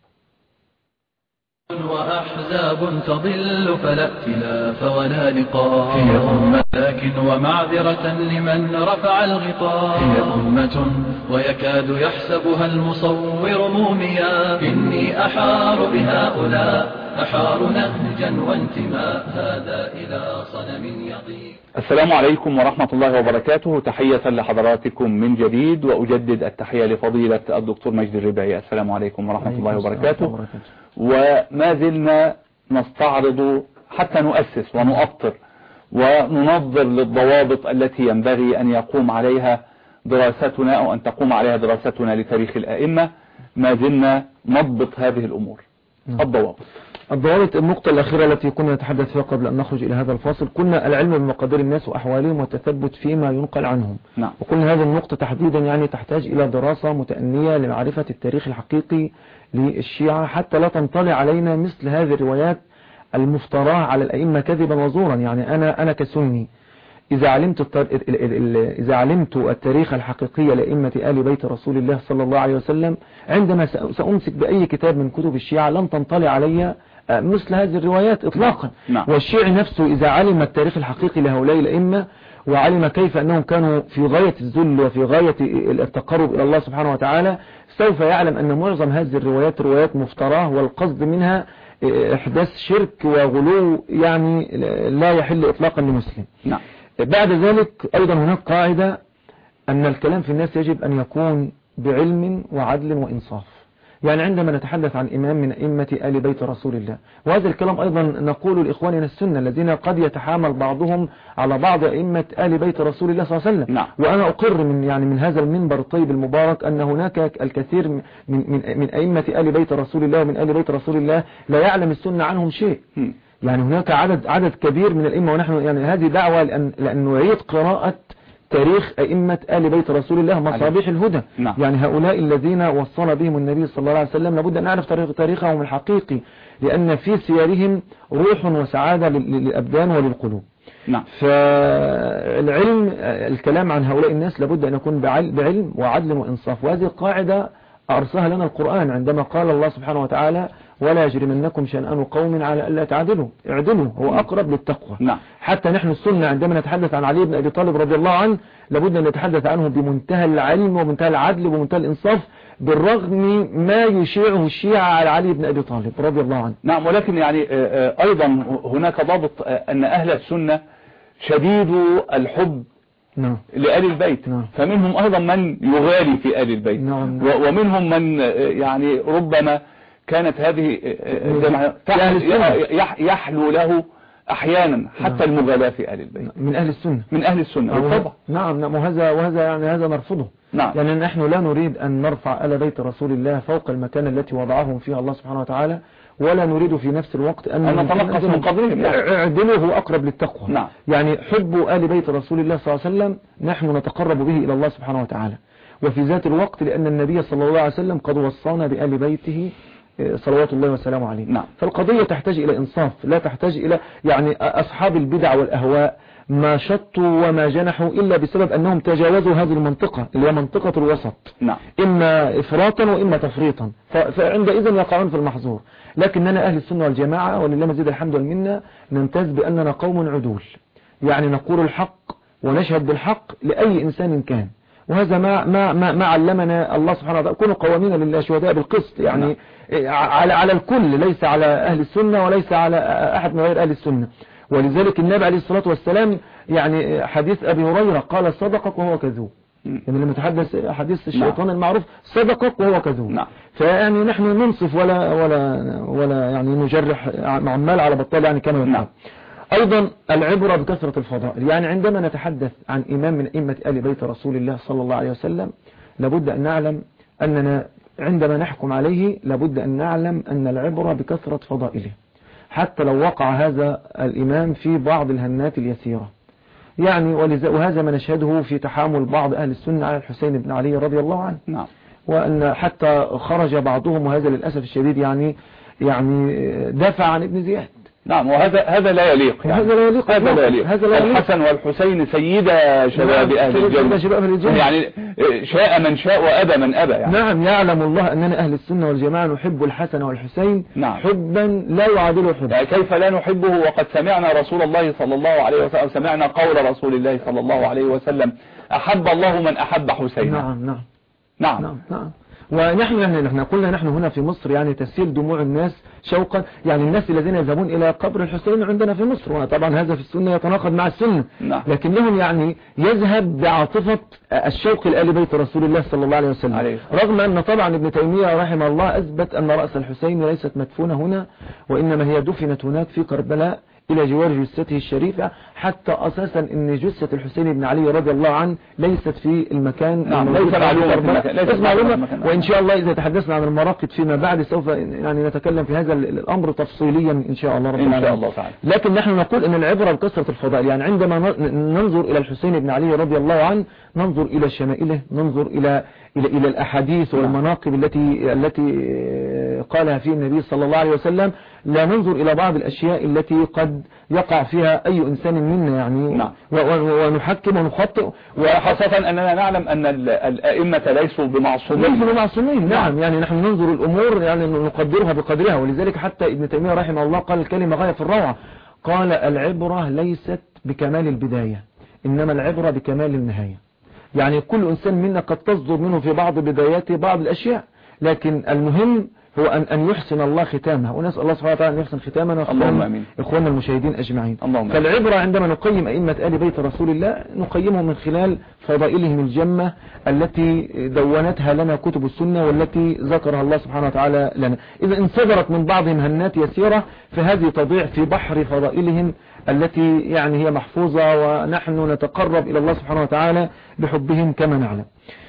وأحزاب تضل فلا ائتلاف ولا لقاء، هي أمة لكن ومعذرة لمن رفع الغطاء، هي أمة ويكاد يحسبها المصور موميا، إني أحار بهؤلاء أحار نهجا وانتماء، هذا إلى صنم يطيب. السلام عليكم ورحمة الله وبركاته، تحية لحضراتكم من جديد، وأجدد التحية لفضيلة الدكتور مجدي الربيعي. السلام عليكم ورحمة الله وبركاته. وما زلنا نستعرض حتى نؤسس ونؤطر وننظر للضوابط التي ينبغي أن يقوم عليها دراستنا أو أن تقوم عليها دراستنا لتاريخ الأئمة. ما زلنا نضبط هذه الأمور. الضوابط الضوابط النقطة الأخيرة التي كنا نتحدث فيها قبل أن نخرج إلى هذا الفاصل، قلنا العلم بمقادير الناس وأحوالهم والتثبت فيما ينقل عنهم. نعم. وقلنا هذه النقطة تحديدا يعني تحتاج إلى دراسة متأنية لمعرفة التاريخ الحقيقي للشيعة حتى لا تنطلع علينا مثل هذه الروايات المفتراة على الأئمة كذبا وزورا. يعني أنا أنا كسني إذا علمت التر... إذا علمت التاريخ الحقيقي لأئمة آل بيت رسول الله صلى الله عليه وسلم، عندما سأمسك بأي كتاب من كتب الشيعة لن تنطلع علي مثل هذه الروايات إطلاقا. نعم. والشيعي نفسه إذا علم التاريخ الحقيقي لهؤلاء الأئمة وعلم كيف أنهم كانوا في غاية الذل وفي غاية التقرب إلى الله سبحانه وتعالى، سوف يعلم أن معظم هذه الروايات روايات مفتراه، والقصد منها إحداث شرك وغلو يعني لا يحل إطلاقا لمسلم. نعم. بعد ذلك أيضا هناك قاعدة أن الكلام في الناس يجب أن يكون بعلم وعدل وإنصاف. يعني عندما نتحدث عن إمام من أئمة آل بيت رسول الله، وهذا الكلام أيضا نقول لإخواننا السنة الذين قد يتحامل بعضهم على بعض أئمة آل بيت رسول الله صلى الله عليه وسلم. نعم. وأنا أقر من يعني من هذا المنبر الطيب المبارك أن هناك الكثير من من من أئمة آل بيت رسول الله ومن آل بيت رسول الله لا يعلم السنة عنهم شيء. م. يعني هناك عدد عدد كبير من الأئمة، ونحن يعني هذه دعوة لأن لأن نعيد قراءة تاريخ أئمة آل بيت رسول الله مصابيح الهدى. نعم. يعني هؤلاء الذين وصل بهم النبي صلى الله عليه وسلم لابد أن نعرف تاريخ تاريخهم الحقيقي، لأن في سيرهم روح وسعادة للأبدان وللقلوب. نعم. فالعلم الكلام عن هؤلاء الناس لابد أن يكون بعلم وعدل وإنصاف، وهذه القاعدة أرساها لنا القرآن عندما قال الله سبحانه وتعالى: ولا يجرمنكم شنآن قوم على ألا تعدلوا، اعدلوا هو أقرب للتقوى. نعم. حتى نحن السنة عندما نتحدث عن علي بن أبي طالب رضي الله عنه لابد أن نتحدث عنه بمنتهى العلم ومنتهى العدل ومنتهى الإنصاف، بالرغم ما يشيعه الشيعة على علي بن أبي طالب رضي الله عنه. نعم. ولكن يعني أيضا هناك ضابط أن أهل السنة شديد الحب نعم. لآل البيت. نعم. فمنهم أيضا من يغالي في آل البيت. نعم. ومنهم من يعني ربما كانت هذه يحلو له أحيانا حتى نعم. المغالاة في آل البيت من أهل السنة من أهل السنة طبعا. نعم. نعم. وهذا وهذا يعني هذا نرفضه. نعم. يعني نحن لا نريد أن نرفع آل بيت رسول الله فوق المكان التي وضعهم فيها الله سبحانه وتعالى، ولا نريد في نفس الوقت أن نتنقص من قدرهم. اعدله أقرب للتقوى. نعم. يعني حب آل بيت رسول الله صلى الله عليه وسلم نحن نتقرب به إلى الله سبحانه وتعالى، وفي ذات الوقت لأن النبي صلى الله عليه وسلم قد وصانا بآل بيته صلوات الله وسلامه عليه. نعم. فالقضية تحتاج إلى إنصاف، لا تحتاج إلى يعني أصحاب البدع والأهواء ما شطوا وما جنحوا إلا بسبب أنهم تجاوزوا هذه المنطقة اللي هي منطقة الوسط. نعم. إما إفراطا وإما تفريطا، فعندئذ يقعون في المحظور. لكننا أهل السنة والجماعة ولله مزيد الحمد والمنة نمتاز بأننا قوم عدول، يعني نقول الحق ونشهد بالحق لأي إنسان كان، وهذا ما ما ما, ما علمنا الله سبحانه وتعالى: كونوا قوامين لله شهداء بالقسط. يعني نعم. على على الكل، ليس على أهل السنة وليس على أحد من غير أهل السنة. ولذلك النبي عليه الصلاة والسلام يعني حديث أبي هريرة قال: صدقك وهو كذوب. يعني لما تحدث حديث الشيطان نعم. المعروف صدقك وهو كذوب نعم. فيعني نحن ننصف ولا ولا ولا يعني نجرح عمال على بطال يعني كما نعم. أيضا العبرة بكثرة الفضائل. يعني عندما نتحدث عن إمام من أئمة آل بيت رسول الله صلى الله عليه وسلم لابد أن نعلم أننا عندما نحكم عليه لابد أن نعلم أن العبرة بكثرة فضائله، حتى لو وقع هذا الإمام في بعض الهنات اليسيرة. يعني وهذا ما نشهده في تحامل بعض أهل السنة على الحسين بن علي رضي الله عنه نعم. وأن حتى خرج بعضهم وهذا للأسف الشديد يعني يعني دافع عن ابن زياد. نعم. وهذا هذا لا يليق يعني. هذا لا يليق هذا لا يليق. هذا لا يليق. الحسن والحسين سيدا شباب نعم. أهل الجنة. شباب أهل الجنة يعني شاء من شاء وأبى من أبى يعني. نعم. يعلم الله أننا أهل السنة والجماعة نحب الحسن والحسين نعم. حبا لا يعادله حب. يعني كيف لا نحبه وقد سمعنا رسول الله صلى الله عليه وسلم، سمعنا قول رسول الله صلى الله عليه وسلم أحب الله من أحب حسين. نعم نعم نعم نعم, نعم. ونحن يعني نحن قلنا نحن هنا في مصر يعني تسيل دموع الناس شوقا، يعني الناس الذين يذهبون إلى قبر الحسين عندنا في مصر، وطبعا هذا في السنة يتناقض مع السنة نعم. لكنهم يعني يذهب بعاطفة الشوق لآل بيت رسول الله صلى الله عليه وسلم عليه. رغم أن طبعا ابن تيمية رحمه الله أثبت أن رأس الحسين ليست مدفونة هنا وإنما هي دفنت هناك في كربلاء إلى جوار جثته الشريفة، حتى أساسا أن جثة الحسين بن علي رضي الله عنه ليست في المكان نعم. ليس معلومة ليس معلومة. وإن شاء الله إذا تحدثنا عن المراقد فيما بعد سوف يعني نتكلم في هذا الأمر تفصيليا إن شاء الله رب العالمين. إن شاء الله تعالى. لكن نحن نقول أن العبرة بكثرة الفضائل. يعني عندما ننظر إلى الحسين بن علي رضي الله عنه ننظر إلى شمائله، ننظر إلى إلى إلى الأحاديث والمناقب التي التي قالها فيه النبي صلى الله عليه وسلم، لا ننظر إلى بعض الأشياء التي قد يقع فيها أي إنسان منا يعني نعم. ونحكم ونخطئ، وخاصة أننا نعلم أن الأئمة ليسوا بمعصومين. ليسوا بمعصومين نعم. يعني نحن ننظر الأمور يعني نقدرها بقدرها، ولذلك حتى ابن تيمية رحمه الله قال الكلمة غاية في الروعة، قال العبرة ليست بكمال البداية إنما العبرة بكمال النهاية. يعني كل إنسان منا قد تصدر منه في بعض بداياته بعض الأشياء، لكن المهم هو أن أن يحسن الله ختامه، ونسأل الله سبحانه وتعالى أن يحسن ختامنا وختام إخواننا المشاهدين أجمعين. فالعبرة عندما نقيم أئمة آل بيت رسول الله نقيمه من خلال فضائلهم الجمة التي دونتها لنا كتب السنة والتي ذكرها الله سبحانه وتعالى لنا. إذا انصدرت من بعضهم هنات يسيرة فهذه تضيع في بحر فضائلهم التي يعني هي محفوظة، ونحن نتقرب إلى الله سبحانه وتعالى بحبهم كما نعلم.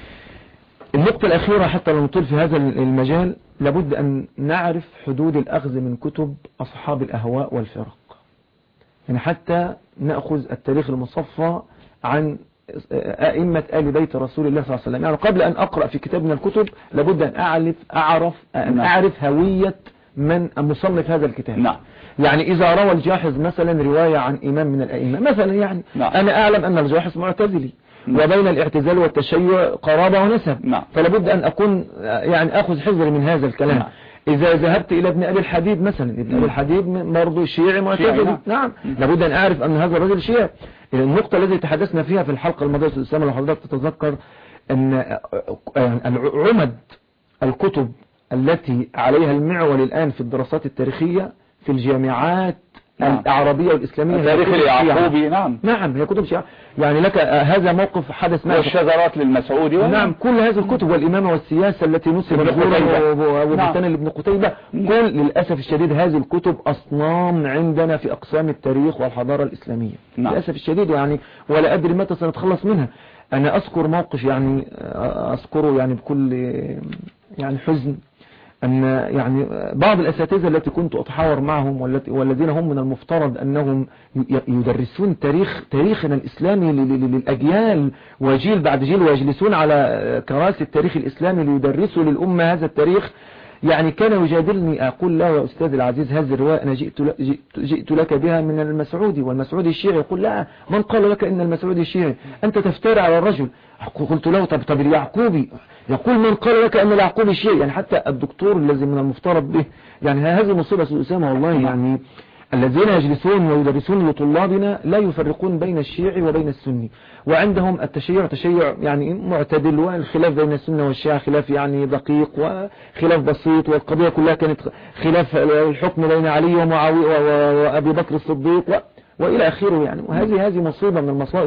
النقطة الأخيرة حتى لو نطول في هذا المجال لابد أن نعرف حدود الأخذ من كتب أصحاب الأهواء والفرق، يعني حتى نأخذ التاريخ المصفى عن أئمة آل بيت رسول الله صلى الله عليه وسلم. يعني قبل أن أقرأ في كتاب من الكتب لابد أن أعرف أعرف أن أعرف هوية من مصنف هذا الكتاب. نعم. يعني إذا روى الجاحظ مثلا رواية عن إمام من الأئمة مثلا، يعني نعم. أنا أعلم أن الجاحظ معتزلي نعم. وبين الاعتزال والتشيع قرابة ونسب نعم. فلابد أن أكون يعني أخذ حذر من هذا الكلام. نعم. إذا ذهبت إلى ابن أبي الحديد مثلا، ابن أبي الحديد برضه شيعي معتزلي نعم. نعم لابد أن أعرف أن هذا الرجل شيعي. النقطة التي تحدثنا فيها في الحلقة الماضية أستاذ أسامة لو حضرتك تتذكر أن العمد الكتب التي عليها المعول الآن في الدراسات التاريخية في الجامعات نعم. العربية والإسلامية التاريخ اليعقوبي نعم نعم هي كتب شيعة. يعني لك هذا موقف حدث معه والشذرات للمسعودي نعم كل هذه الكتب والإمامة والسياسة التي نسب وبستان لابن قتيبة كل للأسف الشديد هذه الكتب أصنام عندنا في أقسام التاريخ والحضارة الإسلامية نعم. للأسف الشديد يعني ولا أدري متى سنتخلص منها. أنا أذكر موقف يعني أذكره يعني بكل يعني حزن أن يعني بعض الأساتذة التي كنت أتحاور معهم والذين هم من المفترض أنهم يدرسون تاريخ تاريخنا الإسلامي للأجيال وجيل بعد جيل ويجلسون على كراسي التاريخ الإسلامي ليدرسوا للأمة هذا التاريخ، يعني كان يجادلني أقول له يا أستاذ العزيز هذه الرواية أنا جئت, جئت, جئت لك بها من المسعودي والمسعودي الشيعي. يقول لا من قال لك إن المسعودي الشيعي أنت تفتري على الرجل. قلت له طب طب اليعقوبي. يقول من قال لك أن اليعقوبي الشيعي. يعني حتى الدكتور الذي من المفترض به يعني هذه مصيبة أستاذ أسامة والله. يعني الذين يجلسون ويدرسون لطلابنا لا يفرقون بين الشيعي وبين السني، وعندهم التشيع تشيع يعني معتدل، والخلاف بين السنة والشيعة خلاف يعني دقيق وخلاف بسيط، والقضية كلها كانت خلاف الحكم بين علي ومعاوية وأبي بكر الصديق و... وإلى آخره يعني. وهذه هذه مصيبة من المصائب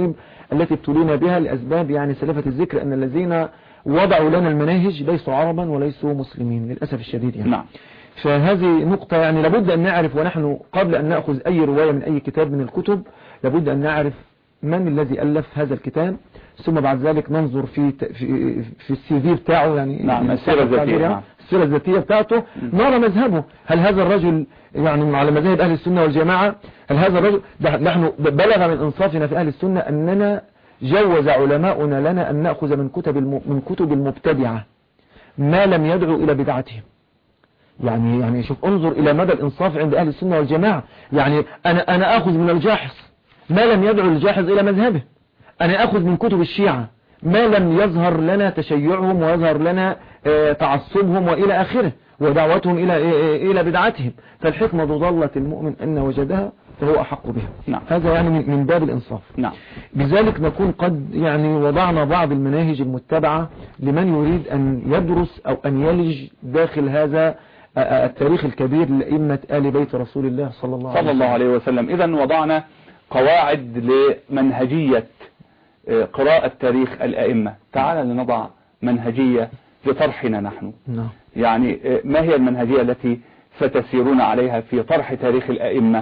التي ابتلينا بها لأسباب يعني سلفة الذكر، أن الذين وضعوا لنا المناهج ليسوا عربا وليسوا مسلمين للأسف الشديد يعني. نعم. فهذه نقطة يعني لابد أن نعرف، ونحن قبل أن نأخذ أي رواية من أي كتاب من الكتب لابد أن نعرف من الذي ألف هذا الكتاب، ثم بعد ذلك ننظر في في في السي في بتاعه يعني نعم السيرة الذاتية نعم. السيرة الذاتية بتاعته، نرى مذهبه، هل هذا الرجل يعني على مذاهب أهل السنة والجماعة؟ هل هذا الرجل نحن بلغ من إنصافنا في أهل السنة أننا جوز علماؤنا لنا أن نأخذ من كتب من كتب المبتدعة ما لم يدعو إلى بدعتهم. يعني يعني شوف انظر إلى مدى الإنصاف عند أهل السنة والجماعة. يعني أنا أنا أخذ من الجاحظ ما لم يدعو الجاحظ إلى مذهبه، أنا أخذ من كتب الشيعة ما لم يظهر لنا تشيعهم ويظهر لنا تعصبهم وإلى آخره ودعوتهم إلى إلى بدعتهم. فالحكمة ضلت المؤمن أن وجدها فهو أحق بها. نعم. هذا يعني من باب الإنصاف. نعم. بذلك نكون قد يعني وضعنا بعض المناهج المتبعة لمن يريد أن يدرس أو أن يلج داخل هذا التاريخ الكبير لأئمة آل بيت رسول الله صلى الله عليه وسلم, صلى الله عليه وسلم. إذن وضعنا قواعد لمنهجية قراءة تاريخ الأئمة. تعال لنضع منهجية لطرحنا نحن. نعم. يعني ما هي المنهجية التي ستسيرون عليها في طرح تاريخ الأئمة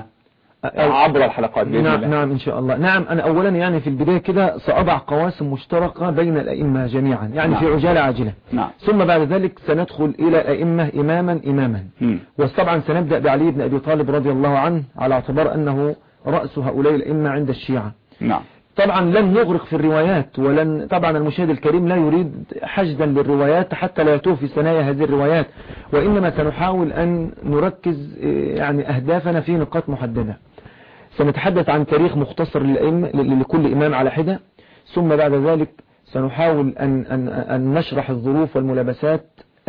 عبر الحلقات بإذن نعم الله؟ نعم إن شاء الله. نعم أنا أولا يعني في البداية كده سأضع قواسم مشتركة بين الأئمة جميعا يعني نعم. في عجالة عاجلة. نعم. ثم بعد ذلك سندخل إلى الأئمة إماما إماما. وطبعا سنبدأ بعلي بن أبي طالب رضي الله عنه على اعتبار أنه رأس هؤلاء الأئمة عند الشيعة. نعم. طبعا لن نغرق في الروايات، ولن طبعا المشاهد الكريم لا يريد حشدا للروايات حتى لا يتوه في ثنايا هذه الروايات، وإنما سنحاول أن نركز يعني أهدافنا في نقاط محددة. سنتحدث عن تاريخ مختصر للأئمة لكل إمام على حدة، ثم بعد ذلك سنحاول أن, أن, أن نشرح الظروف والملابسات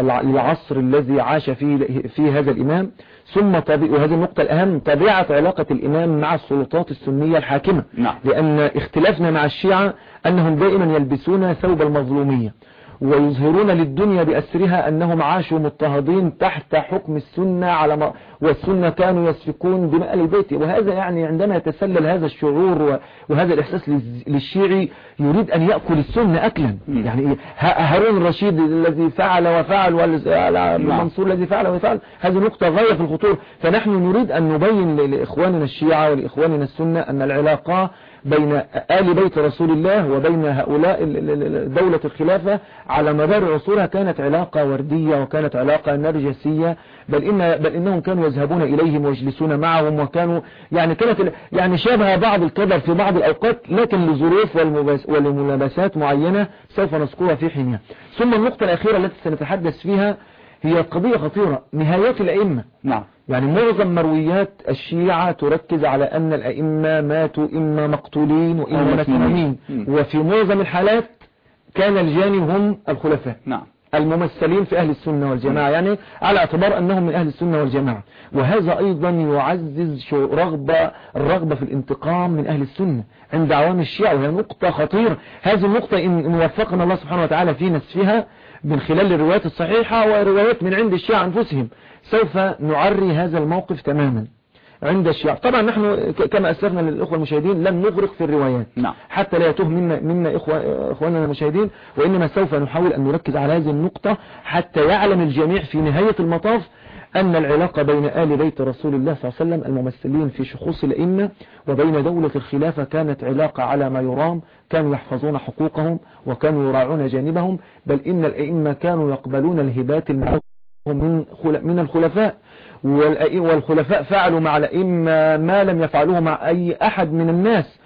العصر الذي عاش فيه في هذا الإمام، ثم طبيعة وهذه النقطة الأهم طبيعة علاقة الإمام مع السلطات السنية الحاكمة. نعم. لأن اختلافنا مع الشيعة أنهم دائما يلبسون ثوب المظلومية ويظهرون للدنيا بأسرها أنهم عاشوا مضطهدين تحت حكم السنة على ما والسنة كانوا يسفكون دماء البيت. وهذا يعني عندما يتسلل هذا الشعور وهذا الإحساس للشيعي يريد أن يأكل السنة أكلا. م. يعني هارون الرشيد الذي فعل وفعل والمنصور الذي فعل وفعل، هذه نقطة غاية في الخطورة. فنحن نريد أن نبين لإخواننا الشيعة ولإخواننا السنة أن العلاقة بين آل بيت رسول الله وبين هؤلاء دولة الخلافة على مدار عصورها كانت علاقة وردية وكانت علاقة نرجسية، بل إن بل إنهم كانوا يذهبون إليهم ويجلسون معهم، وكانوا يعني كانت يعني شابه بعض الكدر في بعض الأوقات، لكن لظروف والملابسات معينة سوف نذكرها في حينها. ثم النقطة الأخيرة التي سنتحدث فيها هي قضية خطيرة، نهايات الأئمة. نعم. يعني معظم مرويات الشيعة تركز على أن الأئمة ماتوا إما مقتولين وإما مسمومين، وفي معظم الحالات كان الجاني هم الخلفاء. نعم. الممثلين في أهل السنة والجماعة، يعني على اعتبار أنهم من أهل السنة والجماعة. وهذا أيضا يعزز رغبة الرغبة في الانتقام من أهل السنة عند عوام الشيعة، وهي نقطة خطيرة. هذه النقطة إن وفقنا الله سبحانه وتعالى في نسفها من خلال الروايات الصحيحة وروايات من عند الشيعة أنفسهم سوف نعري هذا الموقف تماما عند الشيعة. طبعا نحن كما أسرنا للإخوة المشاهدين لن نغرق في الروايات. نعم. حتى لا يتوه منا, منا إخوة إخواننا المشاهدين، وإنما سوف نحاول أن نركز على هذه النقطة حتى يعلم الجميع في نهاية المطاف أن العلاقة بين آل بيت رسول الله صلى الله عليه وسلم الممثلين في شخوص الأئمة وبين دولة الخلافة كانت علاقة على ما يرام، كانوا يحفظون حقوقهم وكانوا يراعون جانبهم، بل إن الأئمة كانوا يقبلون الهبات من من الخلفاء، والخلفاء فعلوا مع الأئمة ما لم يفعلوه مع أي أحد من الناس،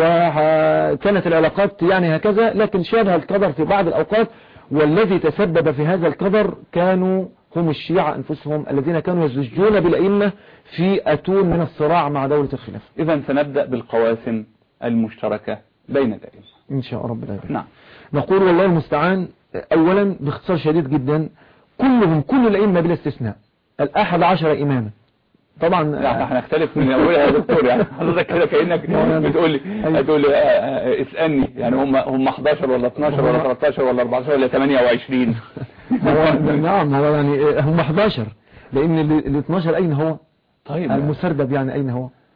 وكانت العلاقات يعني هكذا. لكن شابه القدر في بعض الأوقات، والذي تسبب في هذا القدر كانوا هم الشيعة أنفسهم الذين كانوا يزجون بالأئمة في أتون من الصراع مع دولة الخلافة. إذن سنبدأ بالقواسم المشتركة بين الأئمة إن شاء رب العالمين. نعم. نقول والله المستعان. أولا باختصار شديد جدا، كلهم كل الأئمة بلا استثناء الأحد عشر إماما. طبعا يعني هنختلف من أولها يا دكتور، يعني حضرتك كده كأنك بتقول لي هتقول لي اسألني يعني هم هم احداشر ولا اتناشر ولا تلتاشر ولا اربعتاشر ولا تمانية وعشرين. هو نعم هو يعني هم احداشر، لأن ال اتناشر أين هو؟ طيب المسردب يعني أين هو؟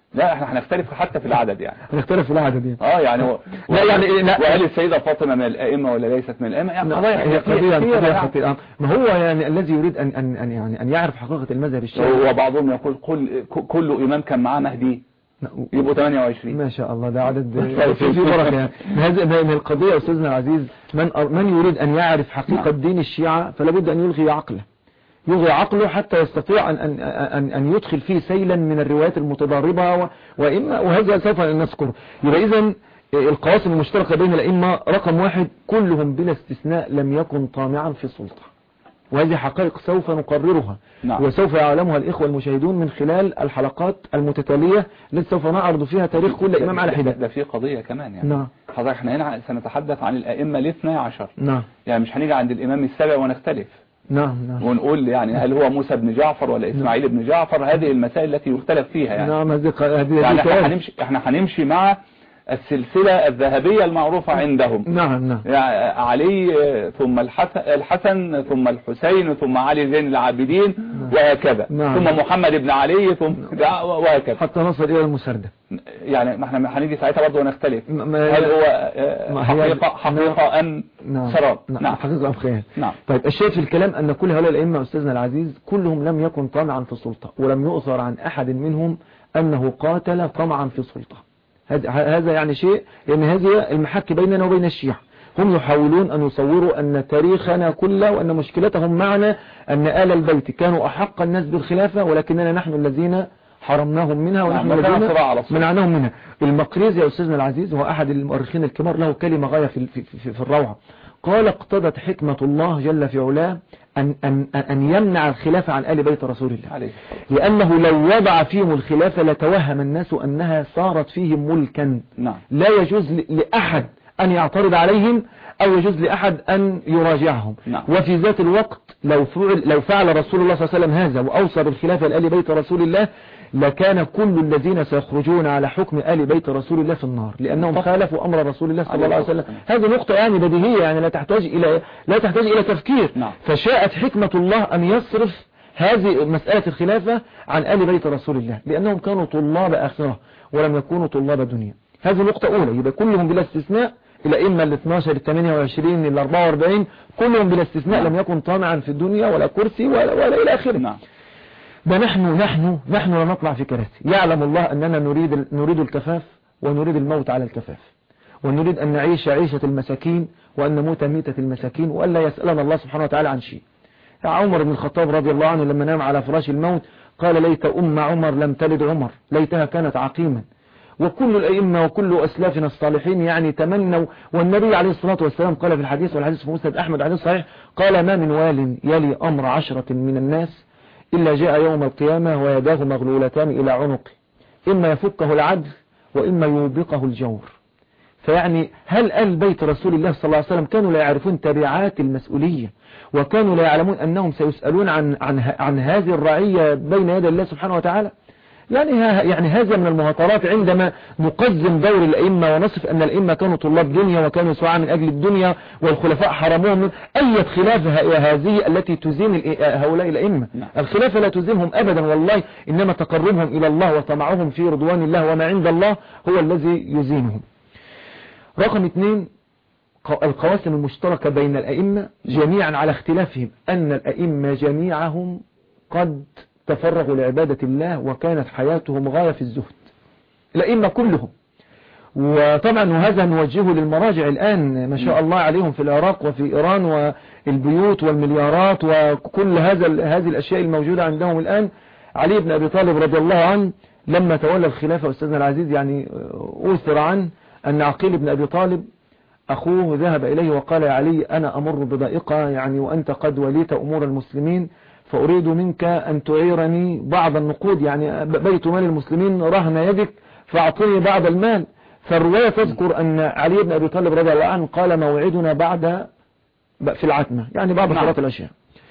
لا احنا هنختلف حتى في العدد يعني هنختلف في العدد يعني اه يعني و... لا يعني لا. وهل السيدة فاطمة من الائمة ولا ليست من الائمة؟ يعني قضايا هي قضية كثيرة خطيرة. ما هو يعني الذي يريد ان ان ان يعني ان يعرف حقيقة المذهب الشافعي، وبعضهم يقول كل كل امام كان معاه مهدي يبقوا ثمانية وعشرين. ما شاء الله، ده عدد في في بركة يعني. هذه من القضية أستاذنا العزيز، من من يريد أن يعرف حقيقة دين الشيعة فلا بد أن يلغي عقله، يلغي عقله حتى يستطيع أن أن أن أن يدخل فيه سيلا من الروايات المتضاربة، وإما وهذا سوف نذكر. يبقى إذن القواسم المشتركة بين الأئمة رقم واحد، كلهم بلا استثناء لم يكن طامعا في السلطة، وهذه حقائق سوف نقررها. نعم. وسوف يعلمها الإخوة المشاهدون من خلال الحلقات المتتالية التي سوف نعرض فيها تاريخ كل إمام على حدة. ده في قضية كمان يعني. نعم. حضرتك احنا هنا سنتحدث عن الأئمة الاثنى عشر. نعم. يعني مش هنيجي عند الإمام السابع ونختلف. نعم نعم. ونقول يعني هل هو موسى بن جعفر ولا إسماعيل بن جعفر، هذه المسائل التي يختلف فيها يعني. نعم هذه هذه يعني احنا هنمشي احنا هنمشي مع السلسلة الذهبية المعروفة عندهم. نعم نعم. يعني علي ثم الحسن, الحسن ثم الحسين ثم علي زين العابدين نعم. وهكذا نعم. ثم محمد بن علي ثم وهكذا حتى نصل إلى المسردة. يعني ما احنا هنيجي ساعتها برضه ونختلف، هل هو حقيقة حقيقة أم نعم. سراب؟ نعم. نعم حقيقة أم خيال. نعم. طيب الشيء في الكلام أن كل هؤلاء الأئمة أستاذنا العزيز كلهم لم يكن طامعا في السلطة، ولم يؤثر عن أحد منهم أنه قاتل طمعا في السلطة. هذا يعني شيء، لأن هذه المحك بيننا وبين الشيعة. هم يحاولون أن يصوروا أن تاريخنا كله وأن مشكلتهم معنا أن آل البيت كانوا أحق الناس بالخلافة، ولكننا نحن الذين حرمناهم منها ونحن الذين منعناهم منها. المقريزي يا أستاذنا العزيز هو أحد المؤرخين الكبار، له كلمة غاية في, في, في, في الروعة. قال اقتضت حكمة الله جل في علاه أن, أن, أن يمنع الخلافة عن آل بيت رسول الله، لأنه لو وضع فيهم الخلافة لتوهم الناس أنها صارت فيهم ملكا. نعم. لا يجوز لأحد أن يعترض عليهم أو يجوز لأحد أن يراجعهم. نعم. وفي ذات الوقت لو فعل, لو فعل رسول الله صلى الله عليه وسلم هذا وأوصى بالخلافة لآل بيت رسول الله لكان كل الذين سيخرجون على حكم آل بيت رسول الله في النار، لأنهم خالفوا أمر رسول الله صلى الله عليه وسلم. هذه نقطة يعني بديهية، يعني لا تحتاج إلى لا تحتاج إلى تفكير. نعم. فشاءت حكمة الله أن يصرف هذه مسألة الخلافة عن آل بيت رسول الله، لأنهم كانوا طلاب آخرة ولم يكونوا طلاب دنيا. هذه نقطة أولى. يبقى كلهم بلا استثناء، إلى إما ال اثناشر ال ثمانية وعشرين ال أربعة وأربعين كلهم بلا استثناء نعم. لم يكن طامعا في الدنيا ولا كرسي ولا, ولا إلى آخره. نعم. ده نحن نحن نحن لا نطلع في كراسي. يعلم الله أننا نريد نريد الكفاف ونريد الموت على الكفاف، ونريد أن نعيش عيشة المساكين وأن نموت ميتة المساكين، وألا يسألنا الله سبحانه وتعالى عن شيء. عمر بن الخطاب رضي الله عنه لما نام على فراش الموت قال ليت أم عمر لم تلد عمر، ليتها كانت عقيما. وكل الأئمة وكل أسلافنا الصالحين يعني تمنوا، والنبي عليه الصلاة والسلام قال في الحديث، والحديث في مسند أحمد حديث صحيح، قال ما من وال يلي أمر عشرة من الناس إلا جاء يوم القيامة ويداه مغلولتان إلى عنقه، إما يفكه العدل وإما يوبقه الجور. فيعني هل آل بيت رسول الله صلى الله عليه وسلم كانوا لا يعرفون تبعات المسؤولية، وكانوا لا يعلمون أنهم سيسألون عن عن عن هذه الرعية بين يدي الله سبحانه وتعالى؟ يعني يعني هذا من المهاترات عندما نقزم دور الأئمة ونصف أن الأئمة كانوا طلاب دنيا وكانوا يسعى من أجل الدنيا والخلفاء حرموهم من أي خلافة هذه التي تزين هؤلاء الأئمة. الخلافة لا تزينهم أبدا والله، إنما تقربهم إلى الله وطمعهم في رضوان الله وما عند الله هو الذي يزينهم. رقم اثنين، القواسم المشتركة بين الأئمة جميعا على اختلافهم أن الأئمة جميعهم قد تفرغوا لعبادة الله وكانت حياتهم غاية في الزهد، الأئمة كلهم. وطبعا وهذا نوجهه للمراجع الآن ما شاء الله عليهم في العراق وفي إيران، والبيوت والمليارات وكل هذا هذه الأشياء الموجودة عندهم الآن. علي بن أبي طالب رضي الله عنه لما تولى الخلافة أستاذنا العزيز يعني أوثر عنه أن عقيل بن أبي طالب أخوه ذهب إليه وقال يا علي أنا أمر بضائقة يعني وأنت قد وليت أمور المسلمين، فأريد منك أن تعيرني بعض النقود، يعني بيت مال المسلمين رهن يدك فأعطني بعض المال. فالرواية تذكر أن علي بن أبي طالب رضي الله عنه قال موعدنا بعد في العتمة، يعني بعد صلاة العشاء.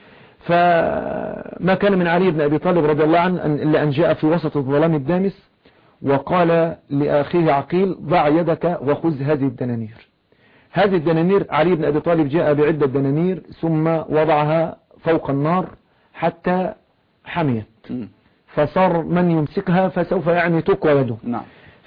فما كان من علي بن أبي طالب رضي الله عنه إلا أن جاء في وسط الظلام الدامس وقال لأخيه عقيل ضع يدك وخذ هذه الدنانير. هذه الدنانير علي بن أبي طالب جاء بعدة دنانير ثم وضعها فوق النار حتى حميت، فصار من يمسكها فسوف يعني تقوى يده. نعم.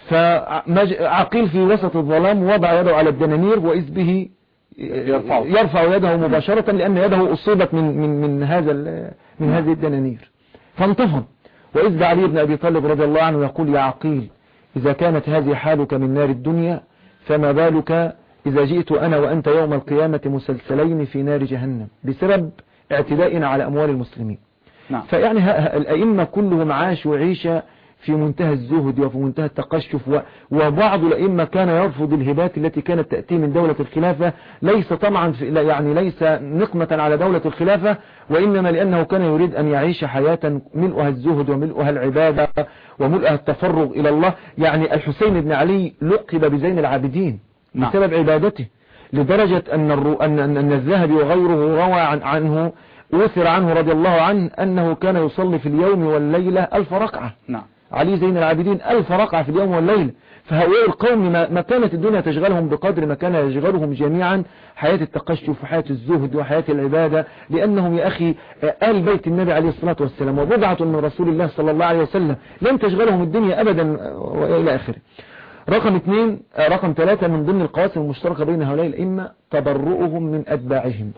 فعقيل في وسط الظلام وضع يده على الدنانير وإذ به يرفع, يرفع يده مباشرة لأن يده أصيبت من من من هذا من هذه الدنانير فانتفض. وإذ علي بن أبي طالب رضي الله عنه يقول يا عقيل إذا كانت هذه حالك من نار الدنيا فما بالك إذا جئت أنا وأنت يوم القيامة مسلسلين في نار جهنم بسبب اعتدائنا على أموال المسلمين. نعم. فيعني الأئمة كلهم عاشوا عيشة في منتهى الزهد وفي منتهى التقشف، وبعض الأئمة كان يرفض الهبات التي كانت تأتي من دولة الخلافة ليس طمعا في يعني ليس نقمة على دولة الخلافة، وإنما لأنه كان يريد أن يعيش حياة ملؤها الزهد وملؤها العبادة وملؤها التفرغ إلى الله. يعني الحسين بن علي لقب بزين العابدين بسبب عبادته، لدرجة أن أن أن الذهبي وغيره روى عن عنه أوثر عنه رضي الله عنه أنه كان يصلي في اليوم والليلة ألف ركعة. نعم. علي زين العابدين ألف ركعة في اليوم والليلة. فهؤلاء القوم ما كانت الدنيا تشغلهم بقدر ما كان يشغلهم جميعا حياة التقشف وحياة الزهد وحياة العبادة، لأنهم يا أخي آل بيت النبي عليه الصلاة والسلام وبضعة من رسول الله صلى الله عليه وسلم لم تشغلهم الدنيا أبدا وإلى آخره. رقم اثنين رقم ثلاثة من ضمن القواسم المشتركة بين هؤلاء الأئمة تبرؤهم من أتباعهم.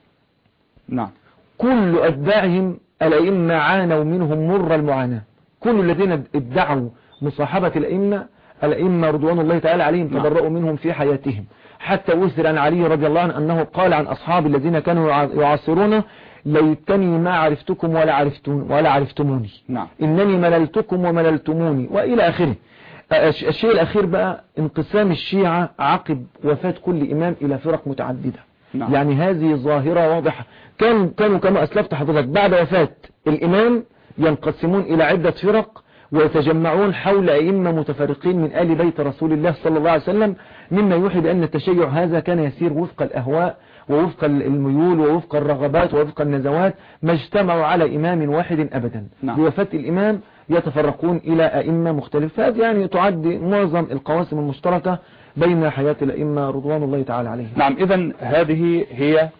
نعم. كل أتباعهم الأئمة عانوا منهم مر المعاناة. كل الذين ادعوا مصاحبة الأئمة الأئمة رضوان الله تعالى عليهم تبرؤوا منهم في حياتهم. حتى أثر عن علي رضي الله عنه أنه قال عن أصحاب الذين كانوا يعاصرون ليتني ما عرفتكم ولا عرفتون ولا عرفتموني. نعم. إنني مللتكم ومللتموني وإلى آخره. الشيء الأخير بقى انقسام الشيعة عقب وفاة كل إمام إلى فرق متعددة. نعم. يعني هذه ظاهرة واضحة. كانوا كانوا كما أسلفت حضرتك بعد وفاة الإمام ينقسمون إلى عدة فرق ويتجمعون حول أئمة متفرقين من آل بيت رسول الله صلى الله عليه وسلم، مما يوحي بأن التشيع هذا كان يسير وفق الأهواء ووفق الميول ووفق الرغبات ووفق النزوات، ما اجتمعوا على إمام واحد أبدا. نعم. بوفاة الإمام يتفرقون إلى أئمة مختلفة. يعني تعد معظم القواسم المشتركة بين حياة الأئمة رضوان الله تعالى عليهم. نعم. إذن هذه هي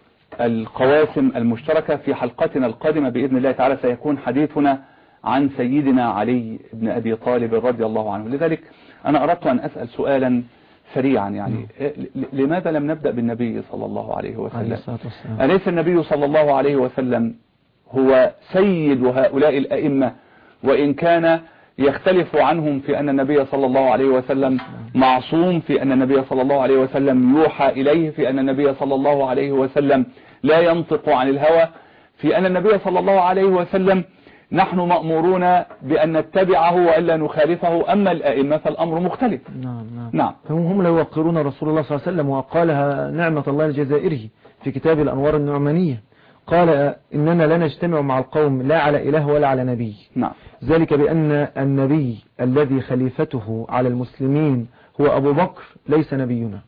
القواسم المشتركة. في حلقتنا القادمة بإذن الله تعالى سيكون حديثنا عن سيدنا علي بن أبي طالب رضي الله عنه. لذلك أنا أردت أن أسأل سؤالا سريعا، يعني لماذا لم نبدأ بالنبي صلى الله عليه وسلم؟ أليس النبي صلى الله عليه وسلم هو سيد هؤلاء الأئمة، وإن كان يختلف عنهم في أن النبي صلى الله عليه وسلم معصوم، في أن النبي صلى الله عليه وسلم يوحى إليه، في أن النبي صلى الله عليه وسلم لا ينطق عن الهوى، في أن النبي صلى الله عليه وسلم نحن مأمورون بأن نتبعه وألا نخالفه، أما الأئمة فالأمر مختلف. نعم نعم. نعم. هم لا يوقرون رسول الله صلى الله عليه وسلم، وقالها نعمة الله الجزائري في كتاب الأنوار النعمانية، قال إننا لا نجتمع مع القوم لا على إله ولا على نبي. نعم. ذلك بأن النبي الذي خليفته على المسلمين هو أبو بكر ليس نبينا،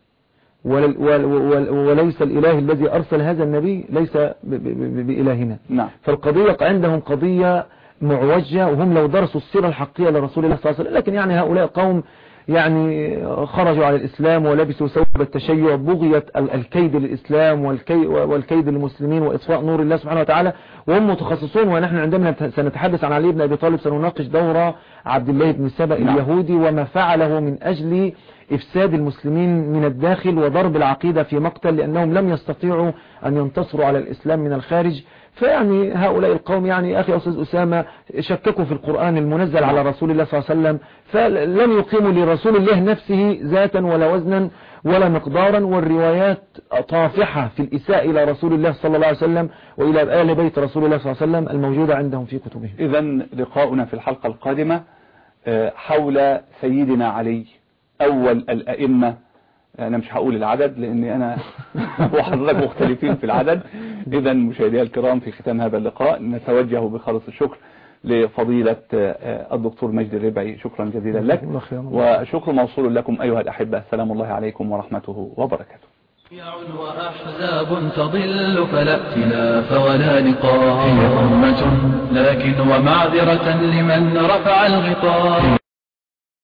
وليس الإله الذي أرسل هذا النبي ليس بإلهنا. نعم. فالقضية عندهم قضية معوجة، وهم لو درسوا السيرة الحقيقية لرسول الله صلى الله عليه وسلم، لكن يعني هؤلاء قوم يعني خرجوا على الإسلام ولبسوا ثوب التشيع، بغية الكيد للإسلام والكيد للمسلمين وإطفاء نور الله سبحانه وتعالى، وهم متخصصون. ونحن عندما سنتحدث عن علي بن أبي طالب سنناقش دور عبد الله بن سبأ اليهودي وما فعله من أجل إفساد المسلمين من الداخل وضرب العقيدة في مقتل، لأنهم لم يستطيعوا أن ينتصروا على الإسلام من الخارج. فيعني هؤلاء القوم يعني أخي أستاذ أسامة شككوا في القرآن المنزل على رسول الله صلى الله عليه وسلم، فلم يقيموا لرسول الله نفسه ذاتا ولا وزنا ولا مقدارا، والروايات طافحة في الإساءة إلى رسول الله صلى الله عليه وسلم وإلى آل بيت رسول الله صلى الله عليه وسلم الموجودة عندهم في كتبهم. إذن لقاؤنا في الحلقة القادمة حول سيدنا علي أول الأئمة. أنا مش هقول العدد لأني أنا وحضرتك مختلفين في العدد. إذا مشاهدينا الكرام في ختام هذا اللقاء نتوجه بخالص الشكر لفضيلة الدكتور مجدي الربعي، شكرا جزيلا لك، وشكر موصول لكم أيها الأحبة. السلام الله عليكم ورحمته وبركاته. وأحزاب تضل فلا ائتلاف ولا لقاء، هي أمة لكن ومعذرة لمن رفع الغطاء.